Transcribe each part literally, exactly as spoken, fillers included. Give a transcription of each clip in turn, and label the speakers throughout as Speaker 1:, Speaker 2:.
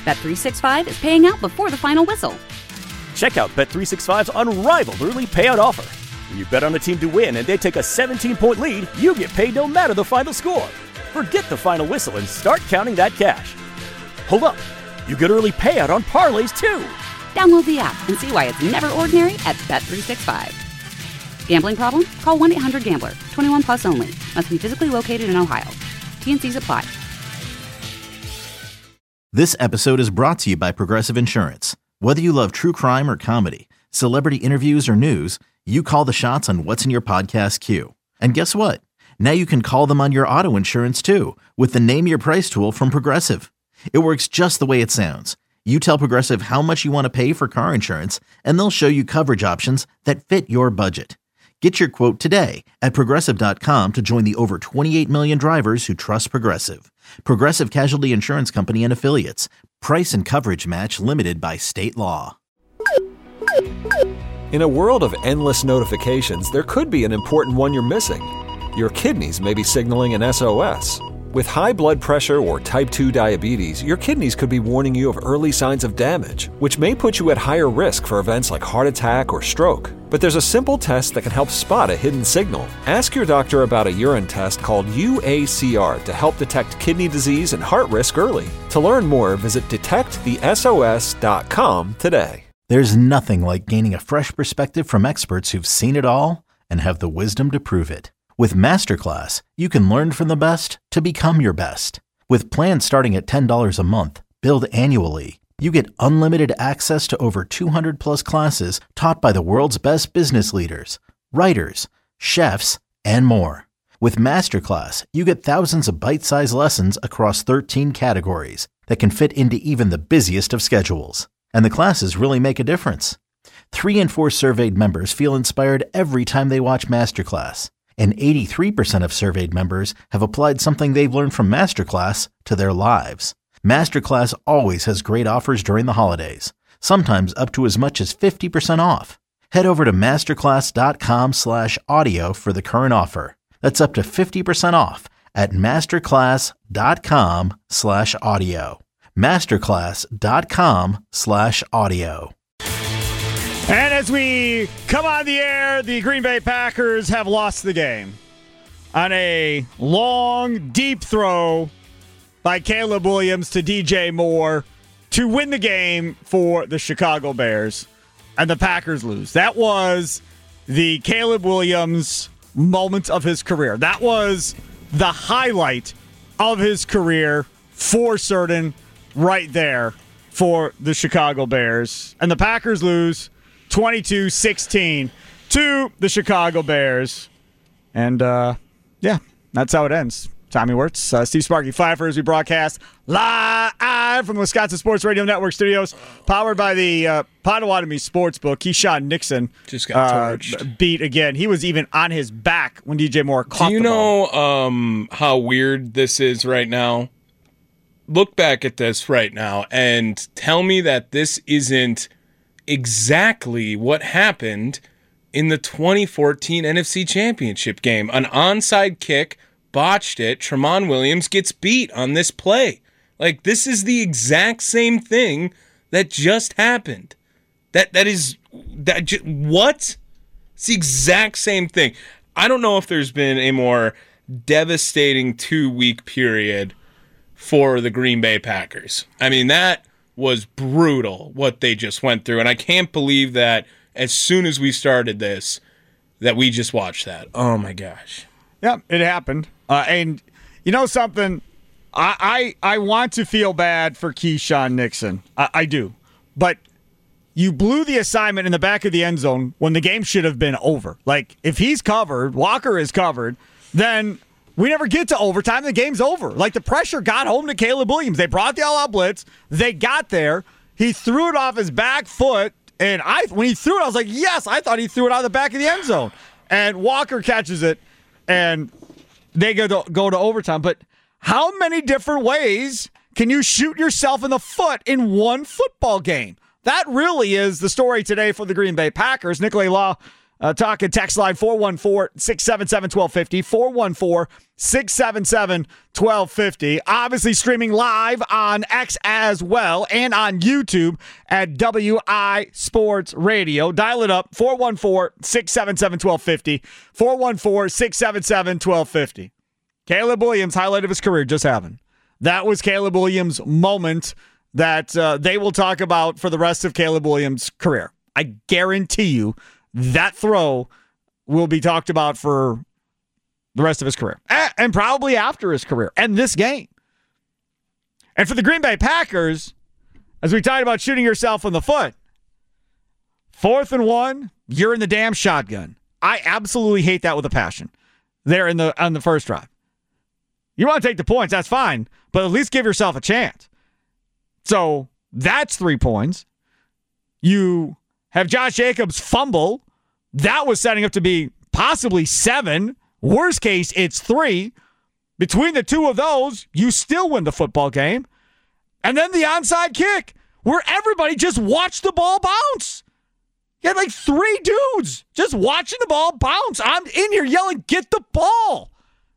Speaker 1: Bet three sixty-five is paying out before the final whistle.
Speaker 2: Check out Bet three sixty-five's unrivaled early payout offer. When you bet on a team to win and they take a seventeen-point lead, you get paid no matter the final score. Forget the final whistle and start counting that cash. Hold up. You get early payout on parlays, too.
Speaker 1: Download the app and see why it's never ordinary at Bet three sixty-five. Gambling problem? Call one eight hundred gambler. twenty-one plus only. Must be physically located in Ohio. T N Cs apply.
Speaker 3: This episode is brought to you by Progressive Insurance. Whether you love true crime or comedy, celebrity interviews or news, you call the shots on what's in your podcast queue. And guess what? Now you can call them on your auto insurance too with the Name Your Price tool from Progressive. It works just the way it sounds. You tell Progressive how much you want to pay for car insurance, and they'll show you coverage options that fit your budget. Get your quote today at Progressive dot com to join the over twenty-eight million drivers who trust Progressive. Progressive Casualty Insurance Company and Affiliates. Price and coverage match limited by state law.
Speaker 4: In a world of endless notifications, there could be an important one you're missing. Your kidneys may be signaling an S O S. With high blood pressure or type two diabetes, your kidneys could be warning you of early signs of damage, which may put you at higher risk for events like heart attack or stroke. But there's a simple test that can help spot a hidden signal. Ask your doctor about a urine test called U A C R to help detect kidney disease and heart risk early. To learn more, visit detect the S O S dot com today.
Speaker 3: There's nothing like gaining a fresh perspective from experts who've seen it all and have the wisdom to prove it. With Masterclass, you can learn from the best to become your best. With plans starting at ten dollars a month, billed annually, you get unlimited access to over two hundred plus classes taught by the world's best business leaders, writers, chefs, and more. With Masterclass, you get thousands of bite-sized lessons across thirteen categories that can fit into even the busiest of schedules. And the classes really make a difference. Three in four surveyed members feel inspired every time they watch Masterclass. And eighty-three percent of surveyed members have applied something they've learned from Masterclass to their lives. Masterclass always has great offers during the holidays, sometimes up to as much as fifty percent off. Head over to masterclass.com slash audio for the current offer. That's up to fifty percent off at masterclass.com slash audio. Masterclass.com slash audio.
Speaker 5: And as we come on the air, the Green Bay Packers have lost the game on a long, deep throw by Caleb Williams to D J Moore to win the game for the Chicago Bears. And the Packers lose. That was the Caleb Williams moment of his career. That was the highlight of his career for certain right there for the Chicago Bears. And the Packers lose twenty-two sixteen to the Chicago Bears. And, uh, yeah, that's how it ends. Tommy Wirtz, uh, Steve Sparky Pfeiffer as we broadcast live from the Wisconsin Sports Radio Network studios, powered by the uh, Potawatomi Sportsbook. Keyshawn Nixon
Speaker 6: just got
Speaker 5: uh,
Speaker 6: torched.
Speaker 5: beat again. He was even on his back when D J Moore caught
Speaker 6: Do you
Speaker 5: the
Speaker 6: know
Speaker 5: ball.
Speaker 6: um, how weird this is right now? Look back at this right now and tell me that this isn't exactly what happened in the twenty fourteen N F C Championship game. An onside kick, botched it. Tramon Williams gets beat on this play. Like, this is the exact same thing that just happened. That that is that. Ju- what? It's the exact same thing. I don't know if there's been a more devastating two-week period for the Green Bay Packers. I mean, that was brutal what they just went through, and I can't believe that as soon as we started this, that we just watched that. Oh my gosh.
Speaker 5: Yeah, it happened. Uh, and you know something? I, I I want to feel bad for Keyshawn Nixon. I, I do. But you blew the assignment in the back of the end zone when the game should have been over. Like, if he's covered, Walker is covered, then we never get to overtime. The game's over. Like, the pressure got home to Caleb Williams. They brought the all-out blitz. They got there. He threw it off his back foot. And I, when he threw it, I was like, yes, I thought he threw it out of the back of the end zone. And Walker catches it, and they go to, go to overtime. But how many different ways can you shoot yourself in the foot in one football game? That really is the story today for the Green Bay Packers. Nikolai Law Uh, talk and text line four one four, six seven seven, one two five zero, four one four, six seven seven, one two five zero. Obviously streaming live on X as well and on YouTube at W I Sports Radio. Dial it up, four one four, six seven seven, one two five zero, four one four, six seven seven, one two five zero. Caleb Williams, highlight of his career, just happened. That was Caleb Williams' moment that uh, they will talk about for the rest of Caleb Williams' career. I guarantee you that throw will be talked about for the rest of his career and probably after his career and this game. And for the Green Bay Packers, as we talked about shooting yourself in the foot, fourth and one, you're in the damn shotgun. I absolutely hate that with a passion there in the on the first drive. You want to take the points, that's fine, but at least give yourself a chance. So that's three points. You have Josh Jacobs fumble. That was setting up to be possibly seven. Worst case, it's three. Between the two of those, you still win the football game. And then the onside kick, where everybody just watched the ball bounce. You had like three dudes just watching the ball bounce. I'm in here yelling, get the ball.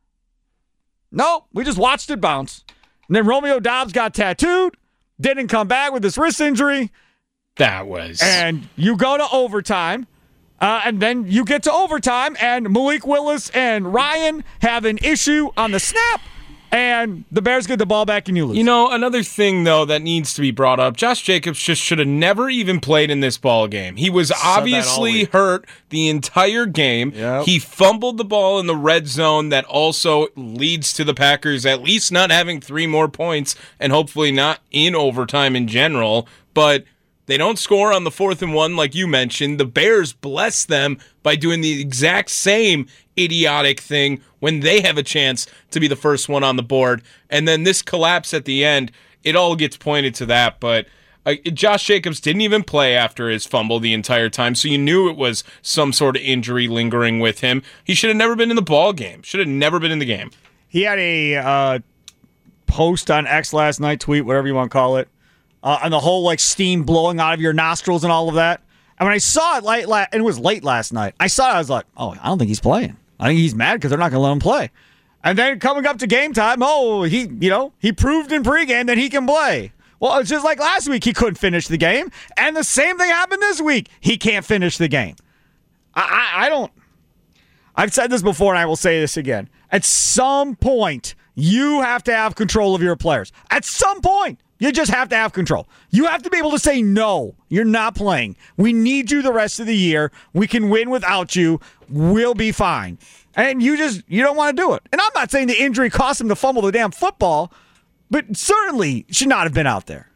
Speaker 5: No, we just watched it bounce. And then Romeo Doubs got tattooed, didn't come back with his wrist injury.
Speaker 6: That was.
Speaker 5: And you go to overtime, uh, and then you get to overtime, and Malik Willis and Ryan have an issue on the snap, and the Bears get the ball back and you lose.
Speaker 6: You know, another thing, though, that needs to be brought up, Josh Jacobs just should have never even played in this ball game. He was obviously hurt the entire game.
Speaker 5: Yep.
Speaker 6: He fumbled the ball in the red zone. That also leads to the Packers at least not having three more points and hopefully not in overtime in general. But they don't score on the fourth and one like you mentioned. The Bears bless them by doing the exact same idiotic thing when they have a chance to be the first one on the board. And then this collapse at the end, it all gets pointed to that. But uh, Josh Jacobs didn't even play after his fumble the entire time, so you knew it was some sort of injury lingering with him. He should have never been in the ball game. Should have never been in the game.
Speaker 5: He had a uh, post on X last night, tweet, whatever you want to call it, uh, and the whole like steam blowing out of your nostrils and all of that. And when I saw it late, la- and it was late last night, I saw it, I was like, oh, I don't think he's playing. I think he's mad because they're not going to let him play. And then coming up to game time, oh, he, you know, he proved in pregame that he can play. Well, it's just like last week, he couldn't finish the game. And the same thing happened this week. He can't finish the game. I, I, I don't, I've said this before and I will say this again. At some point, you have to have control of your players. At some point, you just have to have control. You have to be able to say, no, you're not playing. We need you the rest of the year. We can win without you. We'll be fine. And you just, you don't want to do it. And I'm not saying the injury cost him to fumble the damn football, but certainly should not have been out there.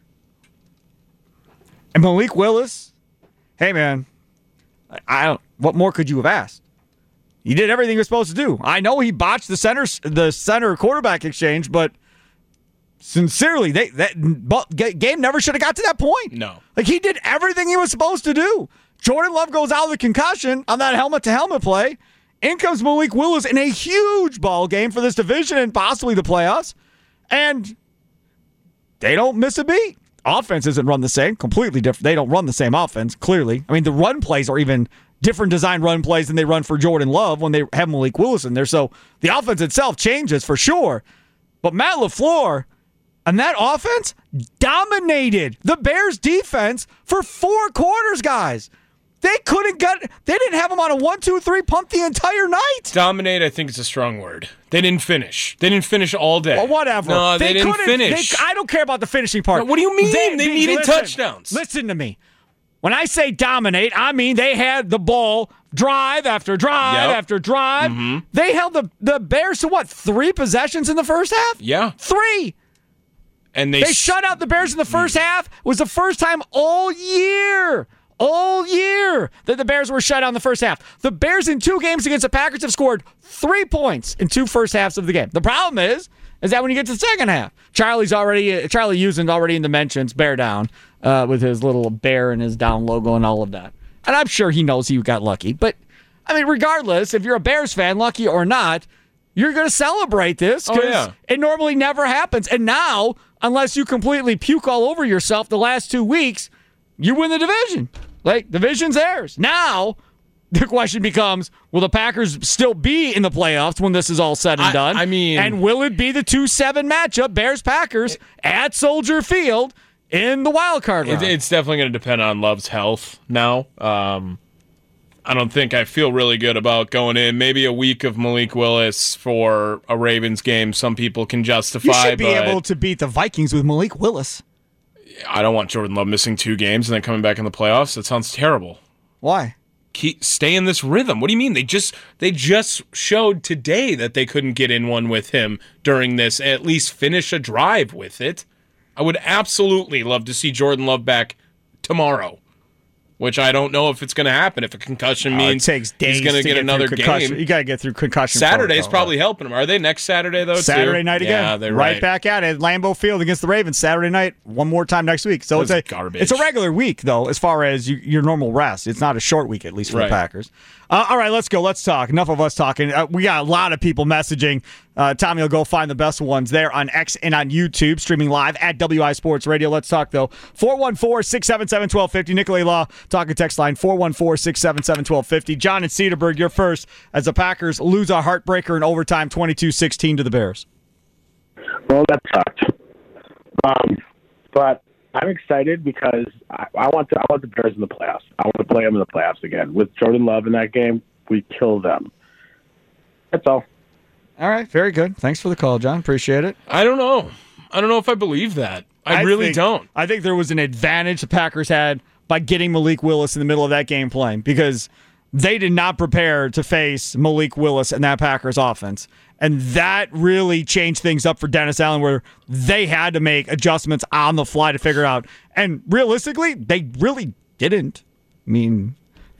Speaker 5: And Malik Willis, hey, man, I don't, what more could you have asked? He did everything he was supposed to do. I know he botched the center, the center quarterback exchange, but sincerely, they that game never should have got to that point.
Speaker 6: No.
Speaker 5: Like, he did everything he was supposed to do. Jordan Love goes out with a concussion on that helmet-to-helmet play. In comes Malik Willis in a huge ball game for this division and possibly the playoffs. And they don't miss a beat. Offense isn't run the same. Completely different. They don't run the same offense, clearly. I mean, the run plays are even different design run plays than they run for Jordan Love when they have Malik Willis in there. So the offense itself changes for sure. But Matt LaFleur and that offense dominated the Bears defense for four quarters, guys. They couldn't get, they didn't have them on a one, two, three pump the entire night.
Speaker 6: Dominate, I think, is a strong word. They didn't finish. They didn't finish all day.
Speaker 5: Well, whatever.
Speaker 6: No, they, they didn't finish.
Speaker 5: They, I don't care about the finishing part.
Speaker 6: No, what do you mean? They, they needed
Speaker 5: listen,
Speaker 6: touchdowns.
Speaker 5: Listen to me. When I say dominate, I mean they had the ball drive after drive
Speaker 6: Yep.
Speaker 5: after drive.
Speaker 6: Mm-hmm.
Speaker 5: They held the, the Bears to what, three possessions in the first half?
Speaker 6: Yeah.
Speaker 5: Three.
Speaker 6: And they,
Speaker 5: They shut out the Bears in the first half. It was the first time all year, all year, that the Bears were shut out in the first half. The Bears in two games against the Packers have scored three points in two first halves of the game. The problem is, is that when you get to the second half, Charlie's already, Charlie Usen's already in the mentions, bear down, uh, with his little bear and his down logo and all of that. And I'm sure he knows he got lucky. But, I mean, regardless, if you're a Bears fan, lucky or not, you're going to celebrate this because
Speaker 6: oh, yeah.
Speaker 5: it normally never happens. And now, unless you completely puke all over yourself the last two weeks, you win the division. Like, division's theirs. Now, the question becomes, will the Packers still be in the playoffs when this is all said and
Speaker 6: I,
Speaker 5: done?
Speaker 6: I mean...
Speaker 5: And will it be the two seven matchup, Bears-Packers, at Soldier Field in the wild card round?
Speaker 6: It, it's definitely going to depend on Love's health now. Um, I don't think I feel really good about going in. Maybe a week of Malik Willis for a Ravens game some people can justify.
Speaker 5: You should be
Speaker 6: but
Speaker 5: able to beat the Vikings with Malik Willis.
Speaker 6: I don't want Jordan Love missing two games and then coming back in the playoffs. That sounds terrible.
Speaker 5: Why?
Speaker 6: Keep, stay in this rhythm. What do you mean? They just they just showed today that they couldn't get in one with him during this, at least finish a drive with it. I would absolutely love to see Jordan Love back tomorrow, which I don't know if it's going to happen. If a concussion
Speaker 5: Oh,
Speaker 6: means
Speaker 5: it takes days
Speaker 6: he's going to
Speaker 5: to
Speaker 6: get,
Speaker 5: get
Speaker 6: another
Speaker 5: through concussion.
Speaker 6: game.
Speaker 5: You got to get through concussion.
Speaker 6: Saturday's
Speaker 5: protocol,
Speaker 6: probably
Speaker 5: right?
Speaker 6: helping them. Are they next Saturday, though,
Speaker 5: Saturday
Speaker 6: too?
Speaker 5: night again.
Speaker 6: Yeah, they're
Speaker 5: right.
Speaker 6: right.
Speaker 5: back at it. Lambeau Field against the Ravens Saturday night. One more time next week. So
Speaker 6: That's
Speaker 5: it's a
Speaker 6: garbage.
Speaker 5: It's a regular week, though, as far as you, your normal rest. It's not a short week, at least for
Speaker 6: Right.
Speaker 5: the Packers. Uh, all right, let's go. Let's talk. Enough of us talking. Uh, we got a lot of people messaging. Uh, Tommy will go find the best ones there on X and on YouTube, streaming live at W I Sports Radio. Let's talk, though. four one four, six seven seven, one two five zero. Nicolay Law, talking text line four one four, six seven seven, one two five zero. John and Cedarburg, you're first as the Packers lose a heartbreaker in overtime twenty-two sixteen to the Bears.
Speaker 7: Well, that sucked. Um, but I'm excited because I, I want to, I want the Bears in the playoffs. I want to play them in the playoffs again. With Jordan Love in that game, we kill them. That's all.
Speaker 5: All right, very good. Thanks for the call, John. Appreciate it.
Speaker 6: I don't know. I don't know if I believe that. I, really
Speaker 5: think,
Speaker 6: don't.
Speaker 5: I think there was an advantage the Packers had by getting Malik Willis in the middle of that game playing because they did not prepare to face Malik Willis and that Packers offense. And that really changed things up for Dennis Allen where they had to make adjustments on the fly to figure it out. And realistically, they really didn't. I mean,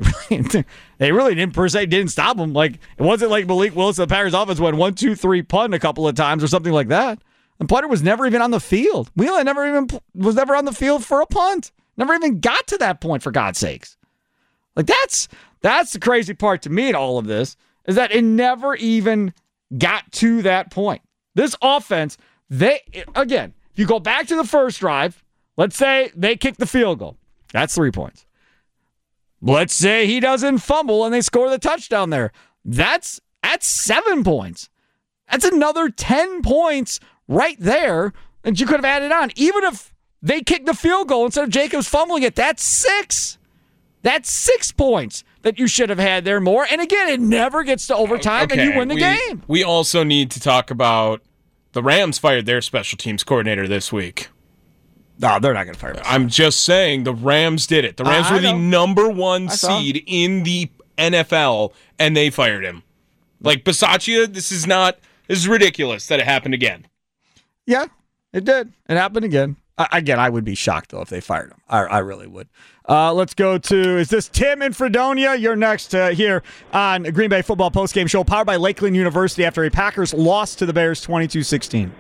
Speaker 5: they really didn't per se didn't stop him. Like it wasn't like Malik Willis and the Packers offense went one, two, three punt a couple of times or something like that. And punter was never even on the field. Wheelan never even was never on the field for a punt. Never even got to that point, for God's sakes. Like that's that's the crazy part to me in all of this is that it never even got to that point. This offense, they again, if you go back to the first drive, let's say they kick the field goal. That's three points. Let's say he doesn't fumble and they score the touchdown there. That's that's seven points. That's another ten points right there that you could have added on. Even if they kick the field goal instead of Jacobs fumbling it, that's six. That's six points that you should have had there more. And again, it never gets to overtime
Speaker 6: Okay,
Speaker 5: and you win the
Speaker 6: we,
Speaker 5: game.
Speaker 6: We also need to talk about the Rams fired their special teams coordinator this week.
Speaker 5: No, they're not going to fire us.
Speaker 6: I'm just saying the Rams did it. The Rams
Speaker 5: I
Speaker 6: were the
Speaker 5: know.
Speaker 6: number one
Speaker 5: I saw.
Speaker 6: seed in the N F L, and they fired him. Like, Bisaccia, this is not, this is ridiculous that it happened again.
Speaker 5: Yeah, it did. It happened again. I, again, I would be shocked, though, if they fired him. I, I really would. Uh, let's go to, is this Tim in Fredonia? You're next uh, here on Green Bay Football Postgame Show, powered by Lakeland University after a Packers loss to the Bears twenty-two sixteen.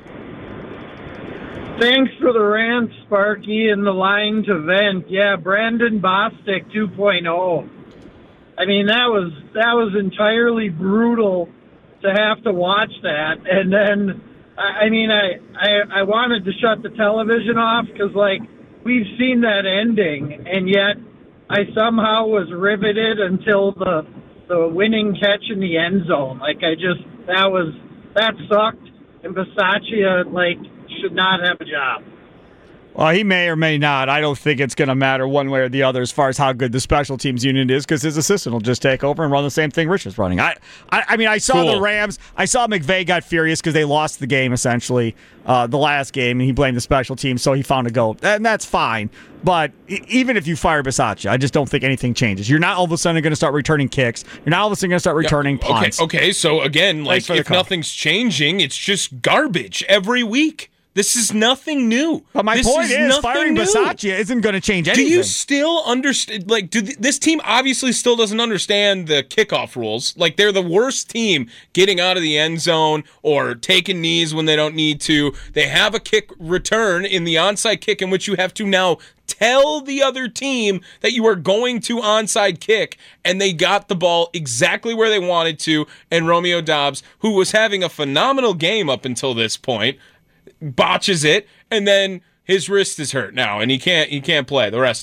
Speaker 8: Thanks for the rant, Sparky, and the line to vent. Yeah, Brandon Bostic two point oh. I mean, that was that was entirely brutal to have to watch that. And then, I, I mean, I, I I wanted to shut the television off because, like, we've seen that ending, and yet I somehow was riveted until the the winning catch in the end zone. Like, I just, that was, that sucked. And Bisaccia, like, should not have a job.
Speaker 5: Well, he may or may not. I don't think it's going to matter one way or the other as far as how good the special teams unit is because his assistant will just take over and run the same thing Rich is running. I, I, I mean, I saw
Speaker 6: Cool.
Speaker 5: the Rams. I saw McVay got furious because they lost the game, essentially, uh, the last game, and he blamed the special teams, so he found a goal. And that's fine. But e- even if you fire Bisaccia, I just don't think anything changes. You're not all of a sudden going to start returning kicks. You're not all of a sudden going to start returning
Speaker 6: Yeah,
Speaker 5: punts.
Speaker 6: Okay, okay, so again, like,
Speaker 5: for the
Speaker 6: if
Speaker 5: call.
Speaker 6: nothing's changing, it's just garbage every week. This is nothing new.
Speaker 5: But my
Speaker 6: this
Speaker 5: point is,
Speaker 6: nothing
Speaker 5: firing
Speaker 6: new.
Speaker 5: Bisaccia isn't going to change
Speaker 6: Do
Speaker 5: anything.
Speaker 6: you still understand? Like, do th- this team obviously still doesn't understand the kickoff rules. Like, they're the worst team getting out of the end zone or taking knees when they don't need to. They have a kick return in the onside kick in which you have to now tell the other team that you are going to onside kick, and they got the ball exactly where they wanted to. And Romeo Doubs, who was having a phenomenal game up until this point, botches it, and then his wrist is hurt now, and he can't he can't play the rest of it.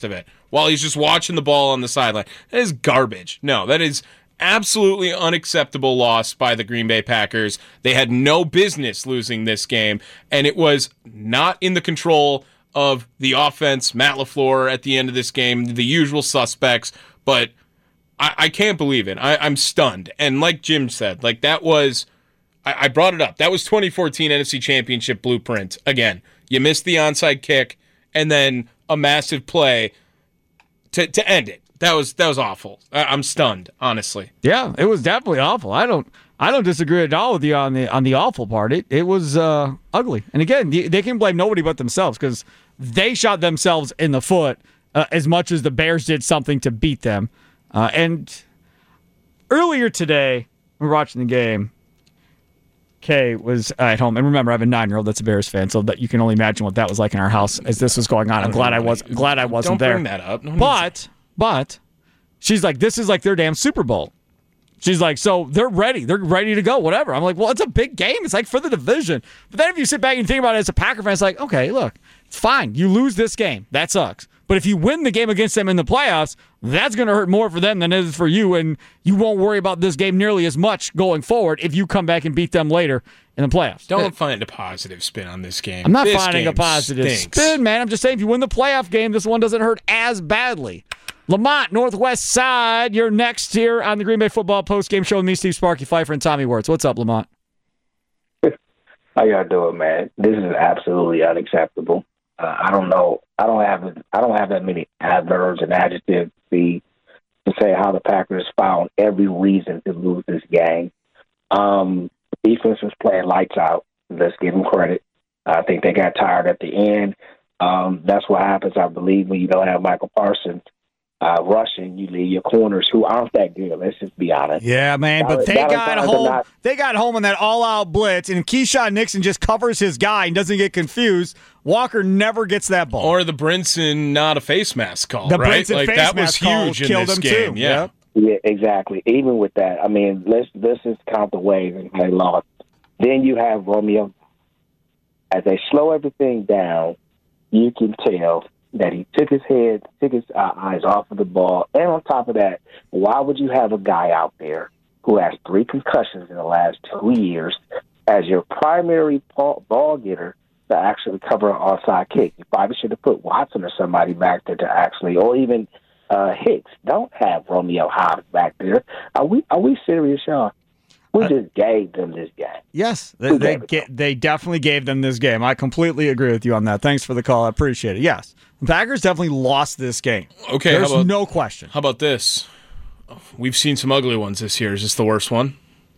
Speaker 6: while he's just watching the ball on the sideline. That is garbage. No, that is absolutely unacceptable loss by the Green Bay Packers. They had no business losing this game, and it was not in the control of the offense, Matt LaFleur at the end of this game, the usual suspects, but I, I can't believe it. I, I'm stunned. And like Jim said, like that was, I, I brought it up, that was twenty fourteen N F C Championship blueprint. Again, you missed the onside kick, and then a massive play to, to end it. That was that was awful. I'm stunned, honestly.
Speaker 5: Yeah, it was definitely awful. I don't I don't disagree at all with you on the on the awful part. It it was uh, ugly. And again, they can blame nobody but themselves because they shot themselves in the foot uh, as much as the Bears did something to beat them. Uh, and earlier today, we were watching the game. Kay was at home, and remember, I have a nine-year-old that's a Bears fan, so that you can only imagine what that was like in our house as this was going on. I'm glad I was glad I wasn't there.
Speaker 6: Don't bring that up. No
Speaker 5: but. But she's like, this is like their damn Super Bowl. She's like, so they're ready. They're ready to go, whatever. I'm like, well, it's a big game. It's like for the division. But then if you sit back and think about it as a Packer fan, it's like, okay, look, it's fine. You lose this game. That sucks. But if you win the game against them in the playoffs, that's going to hurt more for them than it is for you, and you won't worry about this game nearly as much going forward if you come back and beat them later in the playoffs.
Speaker 6: Don't find a positive spin on this game.
Speaker 5: I'm not
Speaker 6: this
Speaker 5: finding a positive
Speaker 6: stinks.
Speaker 5: spin, man. I'm just saying if you win the playoff game, this one doesn't hurt as badly. Lamont, Northwest Side, you're next here on the Green Bay Football Postgame Show with me, Steve Sparky Pfeiffer, and Tommy Wirtz. What's up, Lamont?
Speaker 9: How y'all doing, man? This is absolutely unacceptable. Uh, I don't know. I don't have. I don't have that many adverbs and adjectives to, be, to say how the Packers found every reason to lose this game. Um, defense was playing lights out. Let's give them credit. I think they got tired at the end. Um, that's what happens, I believe, when you don't have Michael Parsons uh, rushing. You leave your corners who aren't that good. Let's just be honest.
Speaker 5: Yeah, man, but they got home. Not, they got home on that all-out blitz, and if Keyshawn Nixon just covers his guy and doesn't get confused, Walker never gets that ball.
Speaker 6: Or the Brinson not a face mask call,
Speaker 5: the
Speaker 6: right?
Speaker 5: Brinson
Speaker 6: like
Speaker 5: face
Speaker 6: that
Speaker 5: mask
Speaker 6: was huge
Speaker 5: call
Speaker 6: in
Speaker 5: killed
Speaker 6: this
Speaker 5: him
Speaker 6: game.
Speaker 5: too.
Speaker 6: Yeah.
Speaker 9: Yeah, exactly. Even with that, I mean, let's let's just count the ways and they lost. Then you have Romeo. As they slow everything down, you can tell that he took his head, took his uh, eyes off of the ball. And on top of that, why would you have a guy out there who has three concussions in the last two years as your primary ball getter to actually cover an onside kick? You probably should have put Watson or somebody back there to actually, or even uh, Hicks. Don't have Romeo Hobbs back there. Are we are we serious, y'all? We just gave them this game.
Speaker 5: Yes, they they, get, they definitely gave them this game. I completely agree with you on that. Thanks for the call. I appreciate it. Yes, the Packers definitely lost this game.
Speaker 6: Okay,
Speaker 5: there's
Speaker 6: how about,
Speaker 5: no question.
Speaker 6: How about this? We've seen some ugly ones this year. Is this the worst one?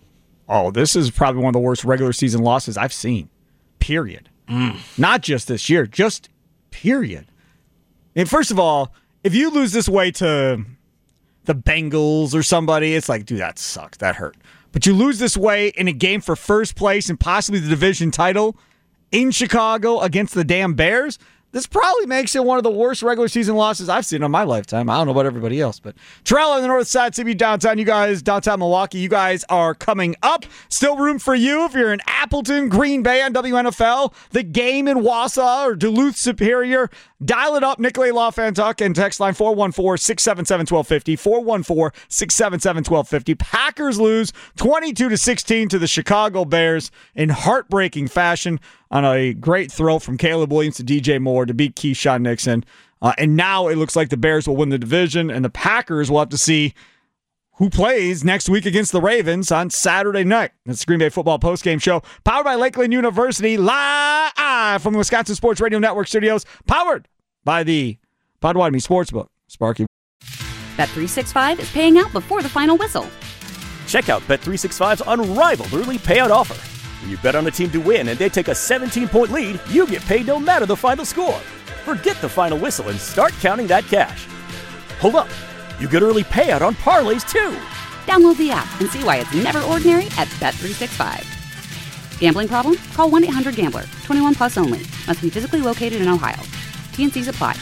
Speaker 5: Oh, this is probably one of the worst regular season losses I've seen. Period.
Speaker 6: Mm.
Speaker 5: Not just this year, just period. And first of all, if you lose this way to the Bengals or somebody, it's like, dude, that sucks. That hurt. But you lose this way in a game for first place and possibly the division title in Chicago against the damn Bears, this probably makes it one of the worst regular season losses I've seen in my lifetime. I don't know about everybody else, but Terrell on the north side, C B downtown, you guys, downtown Milwaukee, you guys are coming up. Still room for you if you're in Appleton, Green Bay on W N F L, the game in Wausau or Duluth Superior. Dial it up, Nicolay Law Fan Talk, and text line four one four, six seven seven, one two five zero, four one four, six seven seven, one two five zero. Packers lose twenty-two to sixteen to the Chicago Bears in heartbreaking fashion on a great throw from Caleb Williams to D J Moore to beat Keyshawn Nixon. Uh, and now it looks like the Bears will win the division, and the Packers will have to see who plays next week against the Ravens on Saturday night. It's the Green Bay Football Postgame Show, powered by Lakeland University, live from the Wisconsin Sports Radio Network studios, powered by the Potawatomi Sportsbook. Sparky.
Speaker 1: Bet three sixty-five is paying out before the final whistle.
Speaker 2: Check out Bet three sixty-five's unrivaled early payout offer. When you bet on a team to win and they take a seventeen-point lead, you get paid no matter the final score. Forget the final whistle and start counting that cash. Hold up. You get early payout on parlays, too.
Speaker 1: Download the app and see why it's never ordinary at Bet three sixty-five. Gambling problem? Call one eight hundred gambler. twenty-one plus only. Must be physically located in Ohio. T N Cs apply.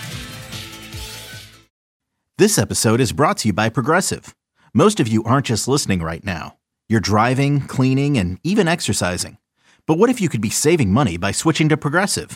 Speaker 3: This episode is brought to you by Progressive. Most of you aren't just listening right now. You're driving, cleaning, and even exercising. But what if you could be saving money by switching to Progressive?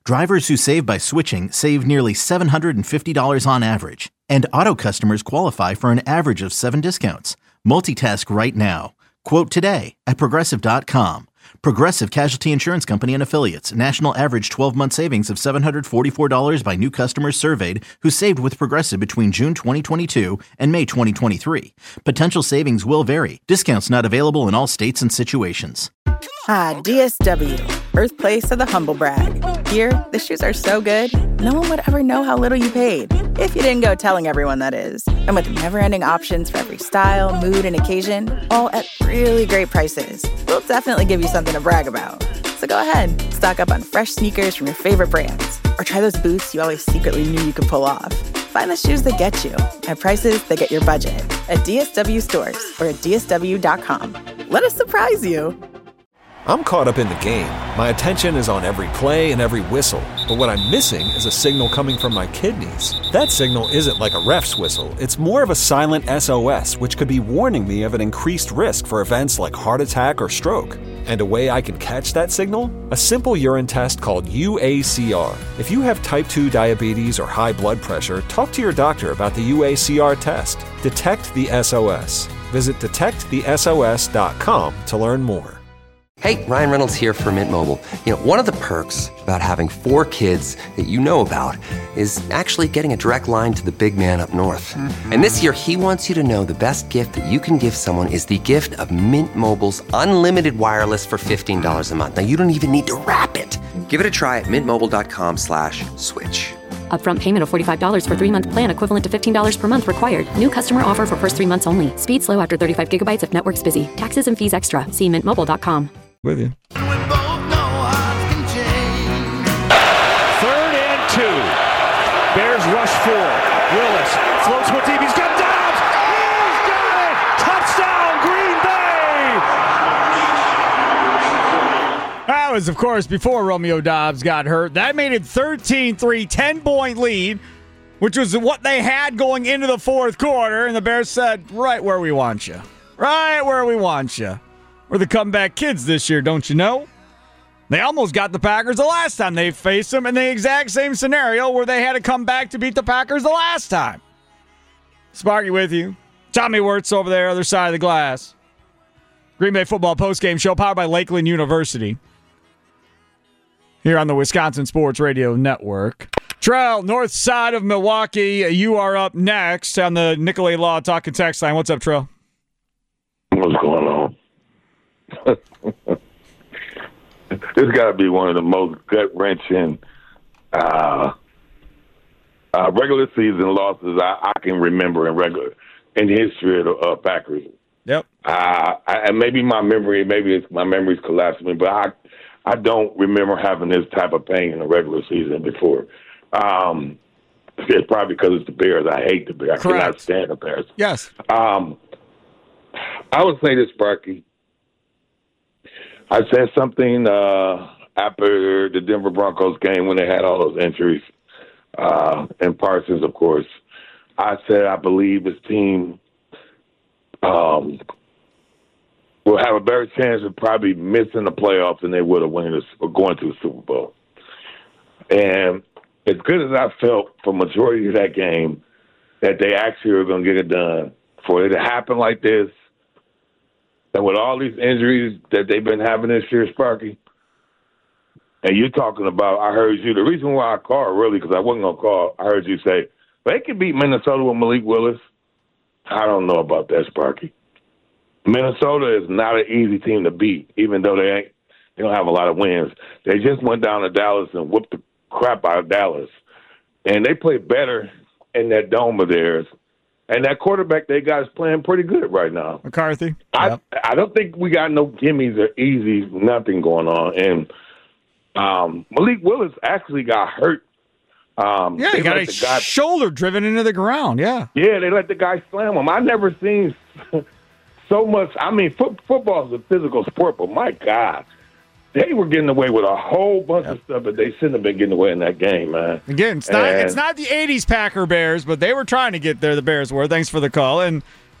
Speaker 3: Drivers who save by switching save nearly seven hundred fifty dollars on average. And Auto customers qualify for an average of seven discounts. Multitask right now. Quote today at Progressive dot com. Progressive Casualty Insurance Company and Affiliates. National average twelve-month savings of seven hundred forty-four dollars by new customers surveyed who saved with Progressive between June twenty twenty-two and May twenty twenty-three. Potential savings will vary. Discounts not available in all states and situations.
Speaker 10: Ah, D S W, birthplace of the humble brag. Here, the shoes are so good, no one would ever know how little you paid. If you didn't go telling everyone, that is. And with never-ending options for every style, mood, and occasion, all at really great prices, we'll definitely give you something to brag about. So go ahead, stock up on fresh sneakers from your favorite brands, or try those boots you always secretly knew you could pull off. Find the shoes that get you at prices that get your budget at D S W stores or at D S W dot com. Let us surprise you.
Speaker 4: I'm caught up in the game. My attention is on every play and every whistle. But what I'm missing is a signal coming from my kidneys. That signal isn't like a ref's whistle. It's more of a silent S O S, which could be warning me of an increased risk for events like heart attack or stroke. And a way I can catch that signal? A simple urine test called U A C R. If you have type two diabetes or high blood pressure, talk to your doctor about the U A C R test. Detect the S O S. Visit detect the S O S dot com to learn more.
Speaker 11: Hey, Ryan Reynolds here for Mint Mobile. You know, one of the perks about having four kids that you know about is actually getting a direct line to the big man up north. Mm-hmm. And this year, he wants you to know the best gift that you can give someone is the gift of Mint Mobile's unlimited wireless for fifteen dollars a month. Now, you don't even need to wrap it. Give it a try at mintmobile.com slash switch.
Speaker 12: Upfront payment of forty-five dollars for three-month plan equivalent to fifteen dollars per month required. New customer offer for first three months only. Speed slow after thirty-five gigabytes if network's busy. Taxes and fees extra. See mint mobile dot com.
Speaker 5: With you.
Speaker 13: Third and two. Bears rush four. Willis floats one deep. He's got Dobbs. He's got it. Touchdown, Green Bay.
Speaker 5: That was, of course, before Romeo Dobbs got hurt. That made it thirteen three, ten-point lead, which was what they had going into the fourth quarter. And the Bears said, right where we want you. Right where we want you. We're the comeback kids this year, don't you know? They almost got the Packers the last time they faced them in the exact same scenario where they had to come back to beat the Packers the last time. Sparky with you. Tommy Wirtz over there, other side of the glass. Green Bay football postgame show powered by Lakeland University. Here on the Wisconsin Sports Radio Network. Trell, north side of Milwaukee, you are up next on the Nicolay Law Talking Text line. What's up, Trell?
Speaker 14: What's going on? This got to be one of the most gut-wrenching uh, uh, regular season losses I, I can remember in regular in the history of the uh, Packers.
Speaker 5: Yep.
Speaker 14: Uh, I, and maybe my memory, maybe it's, my memory's collapsing me, but I, I don't remember having this type of pain in the regular season before. Um, it's probably because it's the Bears. I hate the Bears.
Speaker 5: Correct.
Speaker 14: I cannot stand the Bears.
Speaker 5: Yes.
Speaker 14: Um, I would say this, Sparky. I said something uh, after the Denver Broncos game when they had all those injuries, uh, and Parsons, of course. I said I believe this team um, will have a better chance of probably missing the playoffs than they would have winning this, or going to the Super Bowl. And as good as I felt for majority of that game, that they actually were going to get it done, for it to happen like this, and with all these injuries that they've been having this year, Sparky, and you're talking about, I heard you, the reason why I called, really, because I wasn't going to call, I heard you say, they could beat Minnesota with Malik Willis. I don't know about that, Sparky. Minnesota is not an easy team to beat, even though they ain't, they don't have a lot of wins. They just went down to Dallas and whooped the crap out of Dallas. And they play better in that dome of theirs. And that quarterback they got is playing pretty good right now.
Speaker 5: McCarthy.
Speaker 14: I
Speaker 5: yep.
Speaker 14: I don't think we got no gimmies or easy, nothing going on. And um, Malik Willis actually got hurt. Um,
Speaker 5: yeah, he got his guy, shoulder driven into the ground, yeah.
Speaker 14: Yeah, they let the guy slam him. I never seen so much. I mean, foot, football is a physical sport, but my God, they were getting away with a whole bunch yep. of stuff that they shouldn't have been getting away in that game, man.
Speaker 5: Again, it's not, it's not the eighties Packer Bears, but they were trying to get there, the Bears were. Thanks for the call. And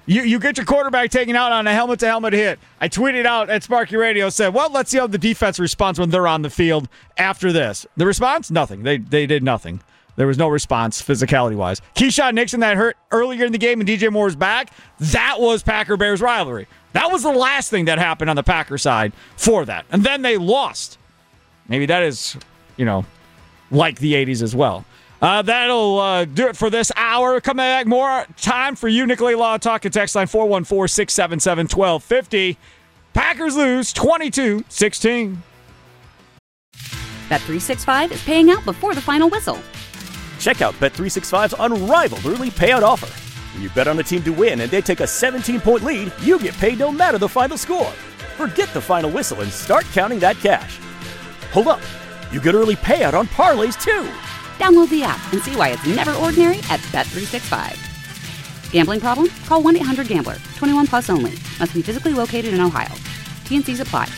Speaker 5: You you get your quarterback taken out on a helmet-to-helmet hit. I tweeted out at Sparky Radio, said, well, let's see how the defense responds when they're on the field after this. The response? Nothing. They they did nothing. There was no response physicality-wise. Keyshawn Nixon that hurt earlier in the game and D J Moore's back, that was Packer-Bears rivalry. That was the last thing that happened on the Packer side for that. And then they lost. Maybe that is, you know, like the eighties as well. Uh, that'll uh, do it for this hour. Coming back, more time for you, Nicolay Law Talking text line four one four, six seven seven, one two five zero. Packers lose twenty-two sixteen.
Speaker 1: Bet three sixty-five is paying out before the final whistle.
Speaker 2: Check out Bet three sixty-five's unrivaled early payout offer. When you bet on a team to win and they take a seventeen-point lead, you get paid no matter the final score. Forget the final whistle and start counting that cash. Hold up. You get early payout on parlays, too.
Speaker 1: Download the app and see why it's never ordinary at Bet three sixty-five. Gambling problem? Call one eight hundred gambler. twenty-one plus only. Must be physically located in Ohio. T N Cs apply.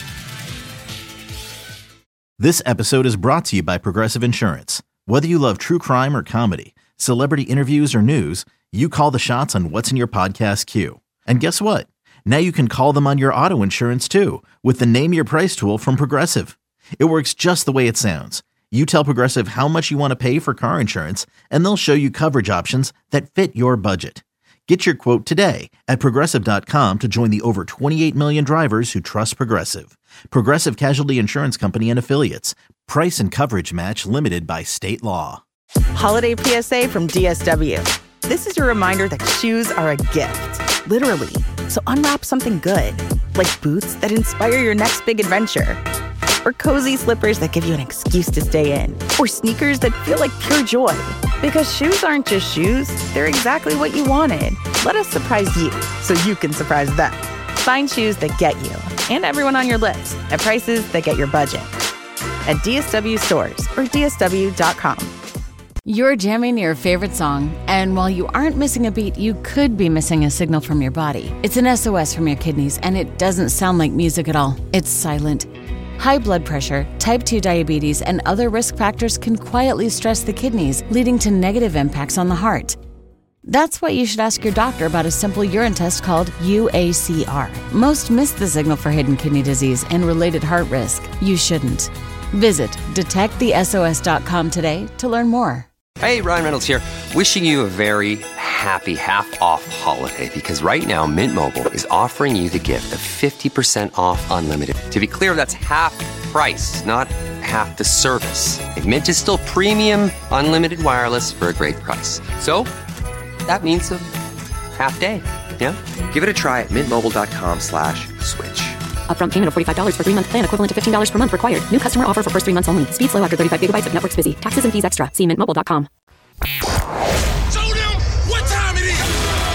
Speaker 3: This episode is brought to you by Progressive Insurance. Whether you love true crime or comedy, celebrity interviews or news, you call the shots on what's in your podcast queue. And guess what? Now you can call them on your auto insurance too with the Name Your Price tool from Progressive. It works just the way it sounds. You tell Progressive how much you want to pay for car insurance, and they'll show you coverage options that fit your budget. Get your quote today at Progressive dot com to join the over twenty-eight million drivers who trust Progressive. Progressive Casualty Insurance Company and Affiliates. Price and coverage match limited by state law.
Speaker 10: Holiday P S A from D S W. This is your reminder that shoes are a gift, literally. So unwrap something good, like boots that inspire your next big adventure. Or cozy slippers that give you an excuse to stay in. Or sneakers that feel like pure joy. Because shoes aren't just shoes, they're exactly what you wanted. Let us surprise you, so you can surprise them. Find shoes that get you, and everyone on your list, at prices that get your budget. At D S W stores or D S W dot com.
Speaker 15: You're jamming your favorite song, and while you aren't missing a beat, you could be missing a signal from your body. It's an S O S from your kidneys, and it doesn't sound like music at all. It's silent. High blood pressure, type two diabetes, and other risk factors can quietly stress the kidneys, leading to negative impacts on the heart. That's why you should ask your doctor about a simple urine test called U A C R. Most miss the signal for hidden kidney disease and related heart risk. You shouldn't. Visit detect the S O S dot com today to learn more.
Speaker 11: Hey, Ryan Reynolds here, wishing you a very happy half-off holiday, because right now Mint Mobile is offering you the gift of fifty percent off unlimited. To be clear, that's half price, not half the service. And Mint is still premium unlimited wireless for a great price. So that means a half day, yeah? Give it a try at mintmobile.com slash switch.
Speaker 12: Upfront payment of forty-five dollars for three-month plan equivalent to fifteen dollars per month required. New customer offer for first three months only. Speed slow after thirty-five gigabytes if network's busy. Taxes and fees extra. See mint mobile dot com.
Speaker 16: Show them what time it is.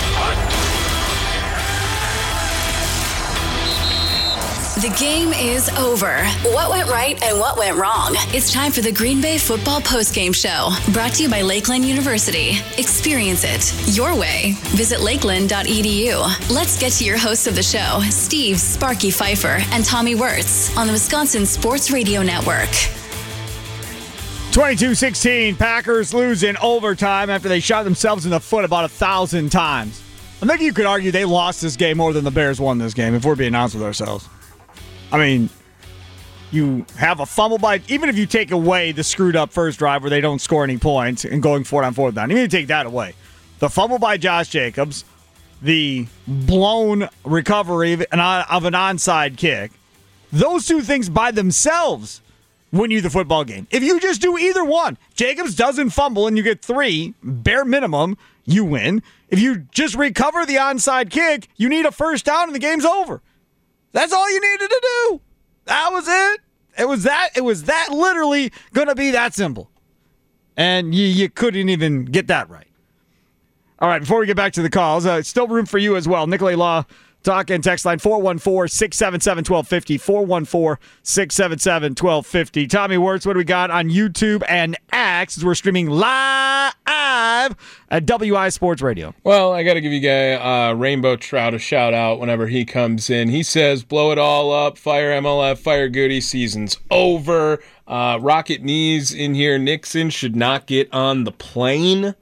Speaker 17: The game is over. What went right and what went wrong? It's time for the Green Bay Football Postgame Show, brought to you by Lakeland University. Experience it your way. Visit lakeland dot e d u. Let's get to your hosts of the show, Steve Sparky Pfeiffer and Tommy Wirtz, on the Wisconsin Sports Radio Network.
Speaker 5: twenty-two sixteen, Packers lose in overtime after they shot themselves in the foot about a thousand times. I think you could argue they lost this game more than the Bears won this game, if we're being honest with ourselves. I mean, you have a fumble by, even if you take away the screwed up first drive where they don't score any points and going for it on fourth down, even if you take that away. The fumble by Josh Jacobs, the blown recovery of an, of an onside kick, those two things by themselves win you the football game. If you just do either one, Jacobs doesn't fumble and you get three, bare minimum, you win. If you just recover the onside kick, you need a first down and the game's over. That's all you needed to do. That was it. It was that. It was that literally going to be that simple. And you, you couldn't even get that right. All right, before we get back to the calls, uh, still room for you as well. Nicolay Law Talk and text line four one four, six seven seven, one two five zero, four one four, six seven seven, one two five zero. Tommy Wirtz, what do we got on YouTube and X? We're streaming live at W I Sports Radio.
Speaker 6: Well, I got to give you guy uh, Rainbow Trout a shout out whenever he comes in. He says, blow it all up, fire M L F, fire Goody, season's over. Uh, Rocket Knees in here, Nixon should not get on the plane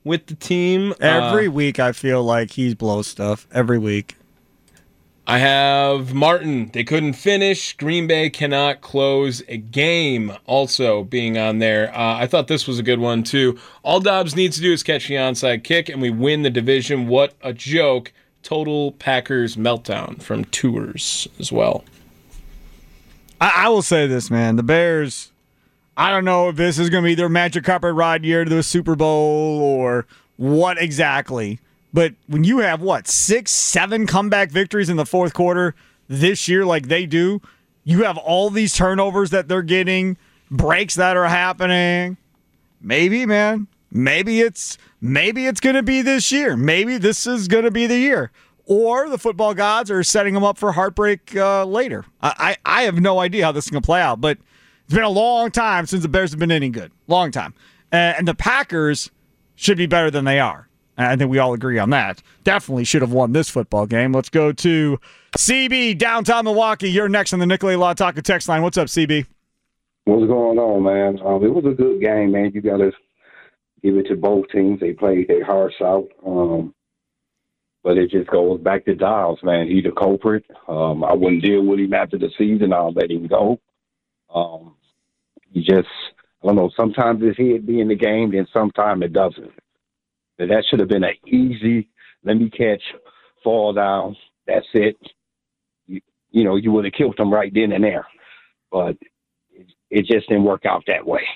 Speaker 6: with the team.
Speaker 5: Every
Speaker 6: uh,
Speaker 5: week I feel like he blows stuff. Every week.
Speaker 6: I have Martin. They couldn't finish. Green Bay cannot close a game also being on there. Uh, I thought this was a good one, too. All Dobbs needs to do is catch the onside kick, and we win the division. What a joke. Total Packers meltdown from Tours as well.
Speaker 5: I, I will say this, man. The Bears, I don't know if this is going to be their magic carpet ride year to the Super Bowl or what exactly. But when you have, what, six, seven comeback victories in the fourth quarter this year like they do, you have all these turnovers that they're getting, breaks that are happening. Maybe, man. Maybe it's maybe it's going to be this year. Maybe this is going to be the year. Or the football gods are setting them up for heartbreak uh, later. I, I, I have no idea how this is going to play out, but it's been a long time since the Bears have been any good. Long time. Uh, and the Packers should be better than they are. I think we all agree on that. Definitely should have won this football game. Let's go to C B, downtown Milwaukee. You're next on the Nicolay Law Taco text line. What's up, C B?
Speaker 18: What's going on, man? Um, it was a good game, man. You got to give it to both teams. They played their hearts out. Um, but it just goes back to Dobbs, man. He's the culprit. Um, I wouldn't deal with him after the season. I'll let him go. Um, he just, I don't know, sometimes his head be in the game, then sometimes it doesn't. That should have been an easy, let me catch, fall down, that's it. You, you know, you would have killed him right then and there. But it, it just didn't work out that way.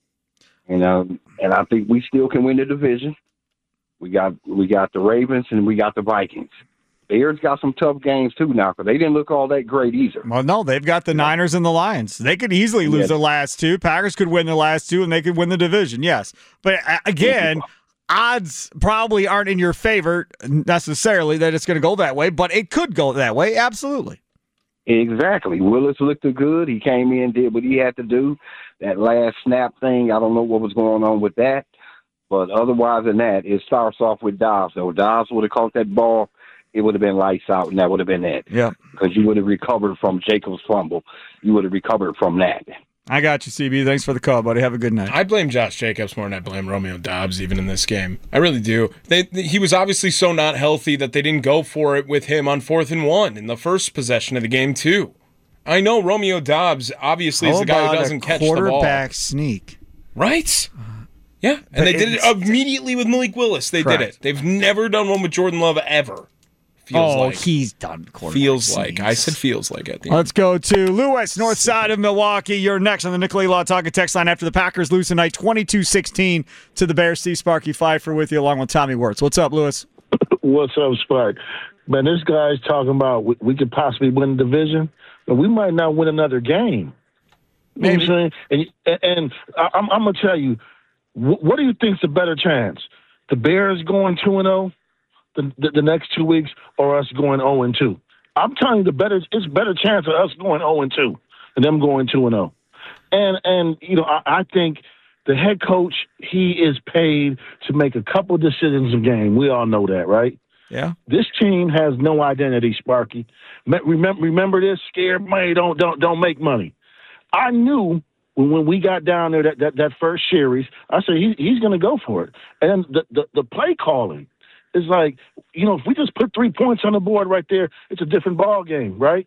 Speaker 18: You know, and I think we still can win the division. We got we got the Ravens and we got the Vikings. Bears got some tough games too now because they didn't look all that great either.
Speaker 5: Well, no, they've got the Niners and the Lions. They could easily lose yeah. the last two. Packers could win the last two, and they could win the division, yes. But uh, again, odds probably aren't in your favor necessarily that it's going to go that way, but it could go that way, absolutely.
Speaker 18: Exactly. Willis looked good. He came in, did what he had to do. That last snap thing, I don't know what was going on with that. But otherwise than that, it starts off with Dobbs. So if Dobbs would have caught that ball, it would have been lights out, and that would have been it.
Speaker 5: Yeah.
Speaker 18: Because you would have recovered from Jacobs' fumble. You would have recovered from that.
Speaker 5: I got you, C B. Thanks for the call, buddy. Have a good night.
Speaker 6: I blame Josh Jacobs more than I blame Romeo Dobbs even in this game. I really do. They, he was obviously so not healthy that they didn't go for it with him on fourth and one in the first possession of the game, too. I know Romeo Dobbs obviously
Speaker 5: How
Speaker 6: is the guy who
Speaker 5: about
Speaker 6: doesn't
Speaker 5: a
Speaker 6: catch the ball.
Speaker 5: quarterback sneak.
Speaker 6: Right? Yeah, and they did it immediately with Malik Willis. They
Speaker 5: Correct.
Speaker 6: did it. They've never done one with Jordan Love ever. Feels
Speaker 5: oh,
Speaker 6: like.
Speaker 5: he's done quarterback
Speaker 6: Feels
Speaker 5: sneaks.
Speaker 6: like. I said feels like at the
Speaker 5: Let's go to Lewis, north side of Milwaukee. You're next on the Nicolay Law Taco text line after the Packers lose tonight twenty-two sixteen to the Bears. Steve Sparky Pfeiffer with you along with Tommy Wirtz. What's up, Lewis?
Speaker 19: What's up, Spark? Man, this guy's talking about we, we could possibly win the division, but we might not win another game. You know what I'm saying? And, and I, I'm, I'm going to tell you, what do you think's a better chance? The Bears going two and oh the, the, the next two weeks or us going oh and two? I'm telling you, the better it's a better chance of us going oh and two than them going two and oh. And, and you know, I, I think the head coach, he is paid to make a couple decisions a game. We all know that, right?
Speaker 5: Yeah.
Speaker 19: This team has no identity, Sparky. Remember, remember this, scared money, don't, don't, don't make money. I knew when, when we got down there that, that, that first series, I said he, he's going to go for it. And the, the, the play calling is like, you know, if we just put three points on the board right there, it's a different ball game, right?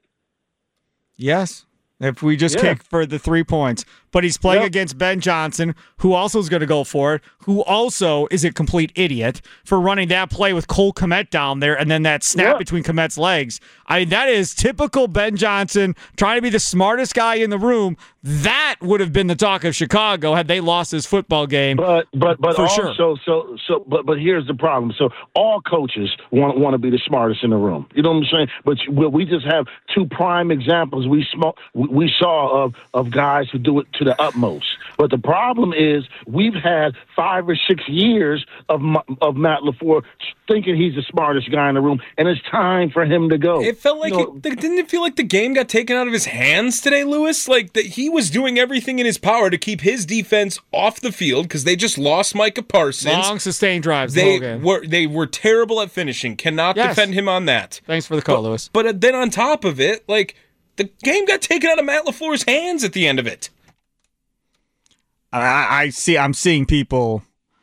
Speaker 5: Yes. If we just
Speaker 19: Yeah.
Speaker 5: kick for the three points. But he's playing
Speaker 19: Yep.
Speaker 5: against Ben Johnson, who also is going to go for it, who also is a complete idiot for running that play with Cole Kmet down there and then that snap
Speaker 19: Yeah.
Speaker 5: between Kmet's legs. I mean, that is typical Ben Johnson trying to be the smartest guy in the room. That would have been the talk of Chicago had they lost this football game.
Speaker 19: But but but
Speaker 5: for
Speaker 19: also
Speaker 5: sure.
Speaker 19: so so but but here's the problem. So all coaches want want to be the smartest in the room. You know what I'm saying? But you- we just have two prime examples we sm- we saw of of guys who do it to the utmost. But the problem is we've had five or six years of Ma- of Matt LaFleur thinking he's the smartest guy in the room, and it's time for him to go.
Speaker 6: It felt like
Speaker 19: You know,
Speaker 6: it, didn't it feel like the game got taken out of his hands today, Lewis? Like that he was doing everything in his power to keep his defense off the field because they just lost Micah Parsons.
Speaker 5: Long sustained drives the
Speaker 6: They
Speaker 5: whole game.
Speaker 6: were they were terrible at finishing. Cannot
Speaker 5: Yes.
Speaker 6: defend him on that.
Speaker 5: Thanks for the call,
Speaker 6: But,
Speaker 5: Lewis.
Speaker 6: but then on top of it, like the game got taken out of Matt LaFleur's hands at the end of it.
Speaker 5: I, I see. I'm seeing people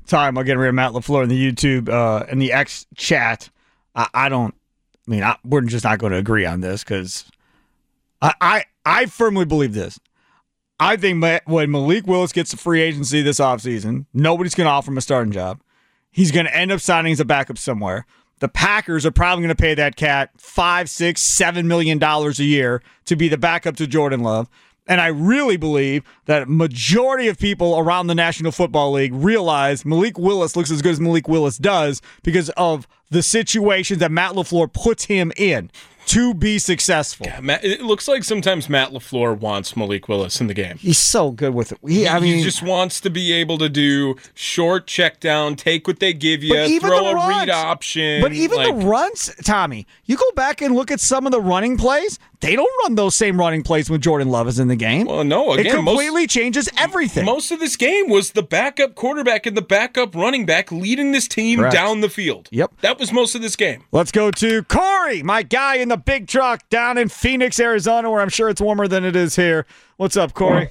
Speaker 5: talking about getting rid of Matt LaFleur in the YouTube uh, in the X chat. I, I don't. I mean, I, we're just not going to agree on this because I, I I firmly believe this. I think when Malik Willis gets a free agency this offseason, nobody's going to offer him a starting job. He's going to end up signing as a backup somewhere. The Packers are probably going to pay that cat five, six, seven million dollars a year to be the backup to Jordan Love. And I really believe that a majority of people around the National Football League realize Malik Willis looks as good as Malik Willis does because of the situations that Matt LaFleur puts him in to be successful.
Speaker 6: Yeah, Matt, it looks like sometimes Matt LaFleur wants Malik Willis in the game.
Speaker 5: He's so good with it. He, I mean,
Speaker 6: he just wants to be able to do short check down, take what they give you, throw a
Speaker 5: runs,
Speaker 6: read option.
Speaker 5: But even
Speaker 6: like,
Speaker 5: the runs, Tommy, you go back and look at some of the running plays, they don't run those same running plays when Jordan Love is in the game.
Speaker 6: Well, no, again,
Speaker 5: it completely
Speaker 6: most,
Speaker 5: changes everything.
Speaker 6: Most of this game was the backup quarterback and the backup running back leading this team
Speaker 5: Correct.
Speaker 6: down the field.
Speaker 5: Yep.
Speaker 6: That was most of this game.
Speaker 5: Let's go to Corey, my guy in the big truck down in Phoenix, Arizona, where I'm sure it's warmer than it is here. What's up, Corey?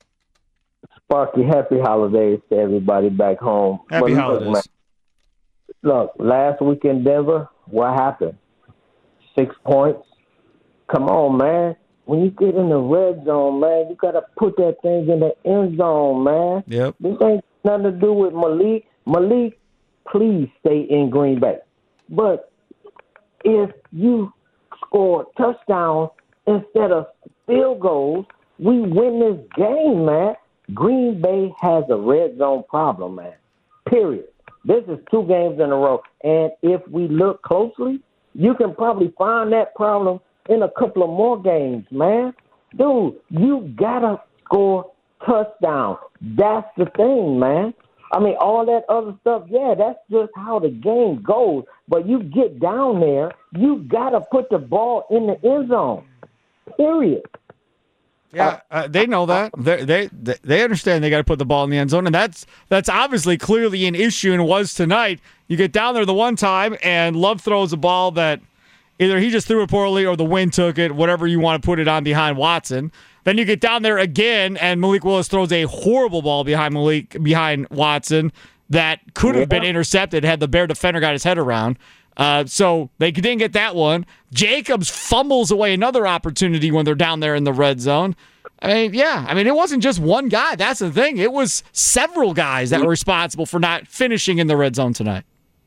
Speaker 20: Sparky, happy holidays to everybody back home.
Speaker 5: Happy
Speaker 20: but
Speaker 5: holidays.
Speaker 20: Look, look, last week in Denver, what happened? Six points. Come on, man. When you get in the red zone, man, you got to put that thing in the end zone, man.
Speaker 5: Yep.
Speaker 20: This ain't nothing to do with Malik. Malik, please stay in Green Bay. But if you score touchdowns instead of field goals, we win this game, man. Green Bay has a red zone problem, man. Period. This is two games in a row. And if we look closely, you can probably find that problem in a couple of more games, man. Dude, you got to score touchdowns. That's the thing, man. I mean, all that other stuff, yeah, that's just how the game goes. But you get down there, you got to put the ball in the end zone, period.
Speaker 5: Yeah, uh, they know that. They they they understand they got to put the ball in the end zone, and that's that's obviously clearly an issue and was tonight. You get down there the one time, and Love throws a ball that either he just threw it poorly or the wind took it, whatever you want to put it on behind Watson. Then you get down there again, and Malik Willis throws a horrible ball behind Malik behind Watson that could have yeah. been intercepted had the Bear defender got his head around. Uh, so they didn't get that one. Jacobs fumbles away another opportunity when they're down there in the red zone. I mean, yeah. I mean, it wasn't just one guy. That's the thing. It was several guys that were responsible for not finishing in the red zone tonight.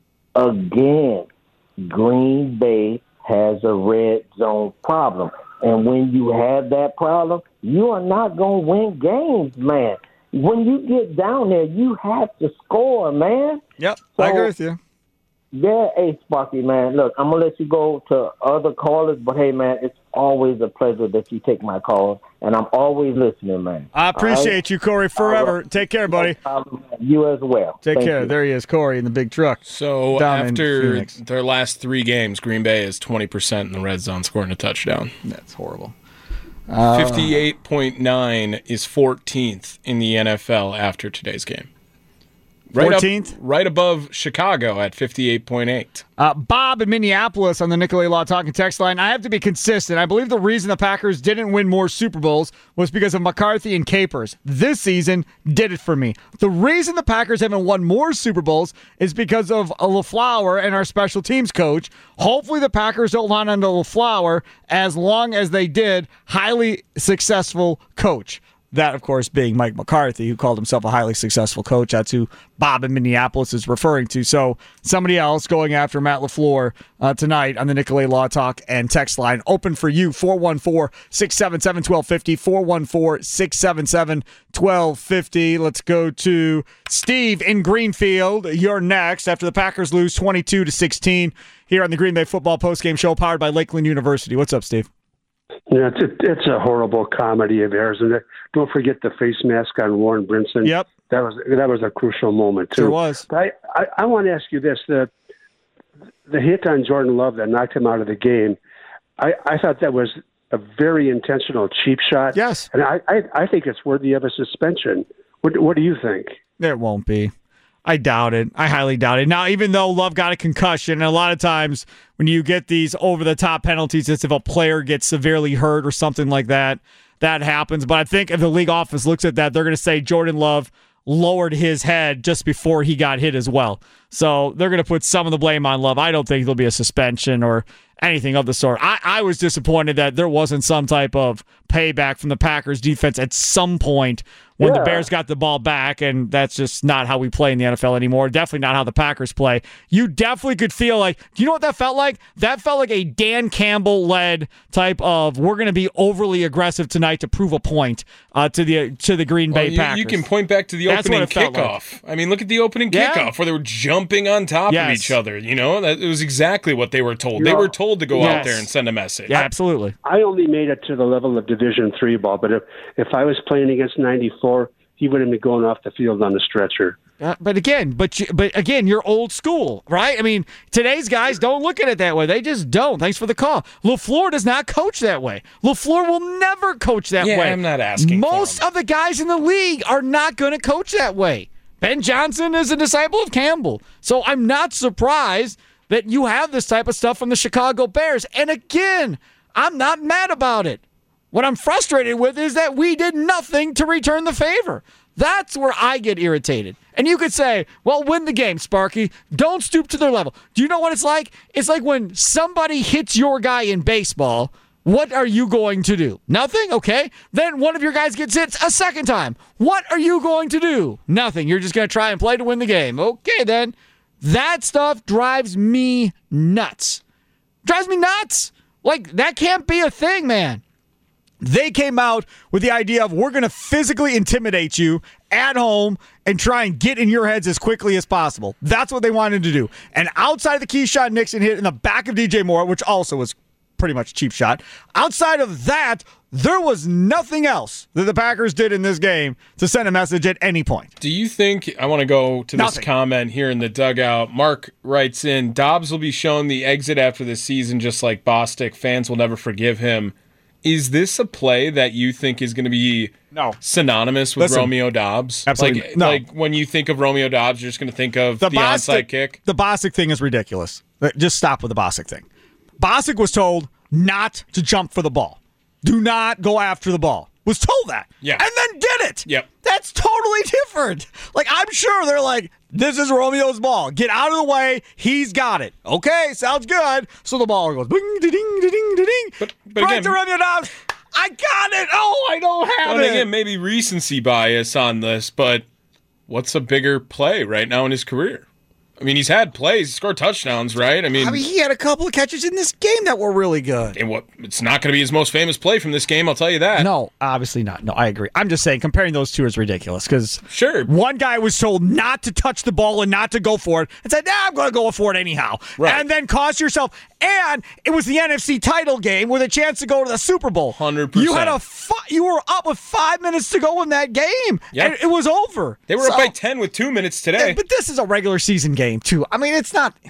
Speaker 20: Again, Green Bay has a red zone problem. And when you have that problem, you are not going to win games, man. When you get down there, you have to score, man.
Speaker 5: Yep,
Speaker 20: so,
Speaker 5: I agree with you.
Speaker 20: Yeah, hey, Sparky, man. Look, I'm going to let you go to other callers, but, hey, man, it's always a pleasure that you take my calls, and I'm always listening, man.
Speaker 5: I appreciate right? you, Corey, forever. Right. Take care, buddy.
Speaker 20: You as well.
Speaker 5: Take
Speaker 20: Thank
Speaker 5: care.
Speaker 20: You.
Speaker 5: There he is, Corey, in the big truck.
Speaker 6: So after their last three games, Green Bay is twenty percent in the red zone scoring a touchdown.
Speaker 5: That's horrible. Uh,
Speaker 6: fifty-eight point nine is fourteenth in the N F L after today's game. Right
Speaker 5: fourteenth?
Speaker 6: Up, right above Chicago at fifty-eight point eight.
Speaker 5: Uh, Bob in Minneapolis on the Nicolay Law Talking text line. I have to be consistent. I believe the reason the Packers didn't win more Super Bowls was because of McCarthy and Capers. This season did it for me. The reason the Packers haven't won more Super Bowls is because of LaFleur and our special teams coach. Hopefully the Packers don't hold on to LaFleur as long as they did. Highly successful coach. That, of course, being Mike McCarthy, who called himself a highly successful coach. That's who Bob in Minneapolis is referring to. So somebody else going after Matt LaFleur uh, tonight on the Nicolay Law Talk and text line. Open for you, four one four, six seven seven, one two five zero, four one four, six seven seven, one two five zero. Let's go to Steve in Greenfield. You're next after the Packers lose twenty-two to sixteen here on the Green Bay Football Postgame Show powered by Lakeland University. What's up, Steve?
Speaker 21: Yeah, it's a, it's a horrible comedy of errors, and don't forget the face mask on Warren Brinson.
Speaker 5: Yep,
Speaker 21: that was that was a crucial moment too.
Speaker 5: Sure was.
Speaker 21: But I, I, I want to ask you this: the the hit on Jordan Love that knocked him out of the game. I, I thought that was a very intentional cheap shot.
Speaker 5: Yes,
Speaker 21: and I, I, I think it's worthy of a suspension. What what do you think?
Speaker 5: There won't be. I doubt it. I highly doubt it. Now, even though Love got a concussion, and a lot of times when you get these over-the-top penalties, it's if a player gets severely hurt or something like that, that happens. But I think if the league office looks at that, they're going to say Jordan Love lowered his head just before he got hit as well. So they're going to put some of the blame on Love. I don't think there'll be a suspension or anything of the sort. I, I was disappointed that there wasn't some type of payback from the Packers defense at some point when
Speaker 21: Yeah.
Speaker 5: the Bears got the ball back, and that's just not how we play in the N F L anymore. Definitely not how the Packers play. You definitely could feel like, do you know what that felt like? That felt like a Dan Campbell-led type of, we're going to be overly aggressive tonight to prove a point uh, to the to the Green
Speaker 6: Well,
Speaker 5: Bay
Speaker 6: you,
Speaker 5: Packers.
Speaker 6: you can point back to the
Speaker 5: That's
Speaker 6: opening
Speaker 5: what it felt
Speaker 6: kickoff. I mean, look at the opening
Speaker 5: Yeah.
Speaker 6: kickoff where they were jumping on top
Speaker 5: Yes.
Speaker 6: of each other. You know, that it was exactly what they were told. They
Speaker 21: No.
Speaker 6: were told to go out
Speaker 21: Yes.
Speaker 6: there and send a message.
Speaker 5: Yeah, absolutely.
Speaker 21: I only made it to the level of Division Three ball, but if if I was playing against ninety-four, he would have been going off the field on a stretcher.
Speaker 5: Uh, but again, but you, but again, you're old school, right? I mean, today's guys don't look at it that way. They just don't. Thanks for the call. LaFleur does not coach that way. LaFleur will never coach that
Speaker 6: Yeah,
Speaker 5: way.
Speaker 6: I'm not asking for
Speaker 5: Most of the guys in the league are not going to coach that way. Ben Johnson is a disciple of Campbell, so I'm not surprised that you have this type of stuff from the Chicago Bears. And again, I'm not mad about it. What I'm frustrated with is that we did nothing to return the favor. That's where I get irritated. And you could say, well, win the game, Sparky. Don't stoop to their level. Do you know what it's like? It's like when somebody hits your guy in baseball, what are you going to do? Nothing? Okay. Then one of your guys gets hit a second time. What are you going to do? Nothing. You're just going to try and play to win the game. Okay, then. That stuff drives me nuts. Drives me nuts. Like, that can't be a thing, man. They came out with the idea of, we're going to physically intimidate you at home and try and get in your heads as quickly as possible. That's what they wanted to do. And outside of the Keyshawn Nixon hit in the back of D J Moore, which also was pretty much a cheap shot, outside of that, there was nothing else that the Packers did in this game to send a message at any point.
Speaker 6: Do you think, I want to go to
Speaker 5: Nothing.
Speaker 6: this comment here in the dugout. Mark writes in, Dobbs will be shown the exit after this season just like Bostic. Fans will never forgive him. Is this a play that you think is going to be
Speaker 5: no.
Speaker 6: synonymous with
Speaker 5: Listen,
Speaker 6: Romeo Dobbs?
Speaker 5: absolutely
Speaker 6: Like,
Speaker 5: no.
Speaker 6: like when you think of Romeo Dobbs, you're just going to think of the, onside kick?
Speaker 5: The Bostic thing is ridiculous. Just stop with the Bostic thing. Bostic was told not to jump for the ball. Do not go after the ball. Was told that.
Speaker 6: Yeah.
Speaker 5: And then did it.
Speaker 6: Yep.
Speaker 5: That's totally different. Like, I'm sure they're like, this is Romeo's ball. Get out of the way. He's got it. Okay, sounds good. So the ball goes ding, ding, ding, ding, ding.
Speaker 6: But, but
Speaker 5: right
Speaker 6: again,
Speaker 5: to Romeo Dobbs. I got it. Oh, I don't have
Speaker 6: well,
Speaker 5: it.
Speaker 6: again, maybe recency bias on this, but what's a bigger play right now in his career? I mean, he's had plays, he scored touchdowns, right? I mean,
Speaker 5: I mean, he had a couple of catches in this game that were really good.
Speaker 6: and what? It's not going to be his most famous play from this game, I'll tell you that.
Speaker 5: No, obviously not. No, I agree. I'm just saying comparing those two is ridiculous because
Speaker 6: sure,
Speaker 5: one guy was told not to touch the ball and not to go for it and said, nah, I'm going to go for it anyhow.
Speaker 6: Right.
Speaker 5: And then cost yourself. And it was the N F C title game with a chance to go to the Super Bowl.
Speaker 6: one hundred percent.
Speaker 5: You had a fi- you were up with five minutes to go in that game.
Speaker 6: Yep.
Speaker 5: And it was over.
Speaker 6: They were
Speaker 5: So-
Speaker 6: up by ten with two minutes today.
Speaker 5: But this is a regular season game, too. I mean, it's not.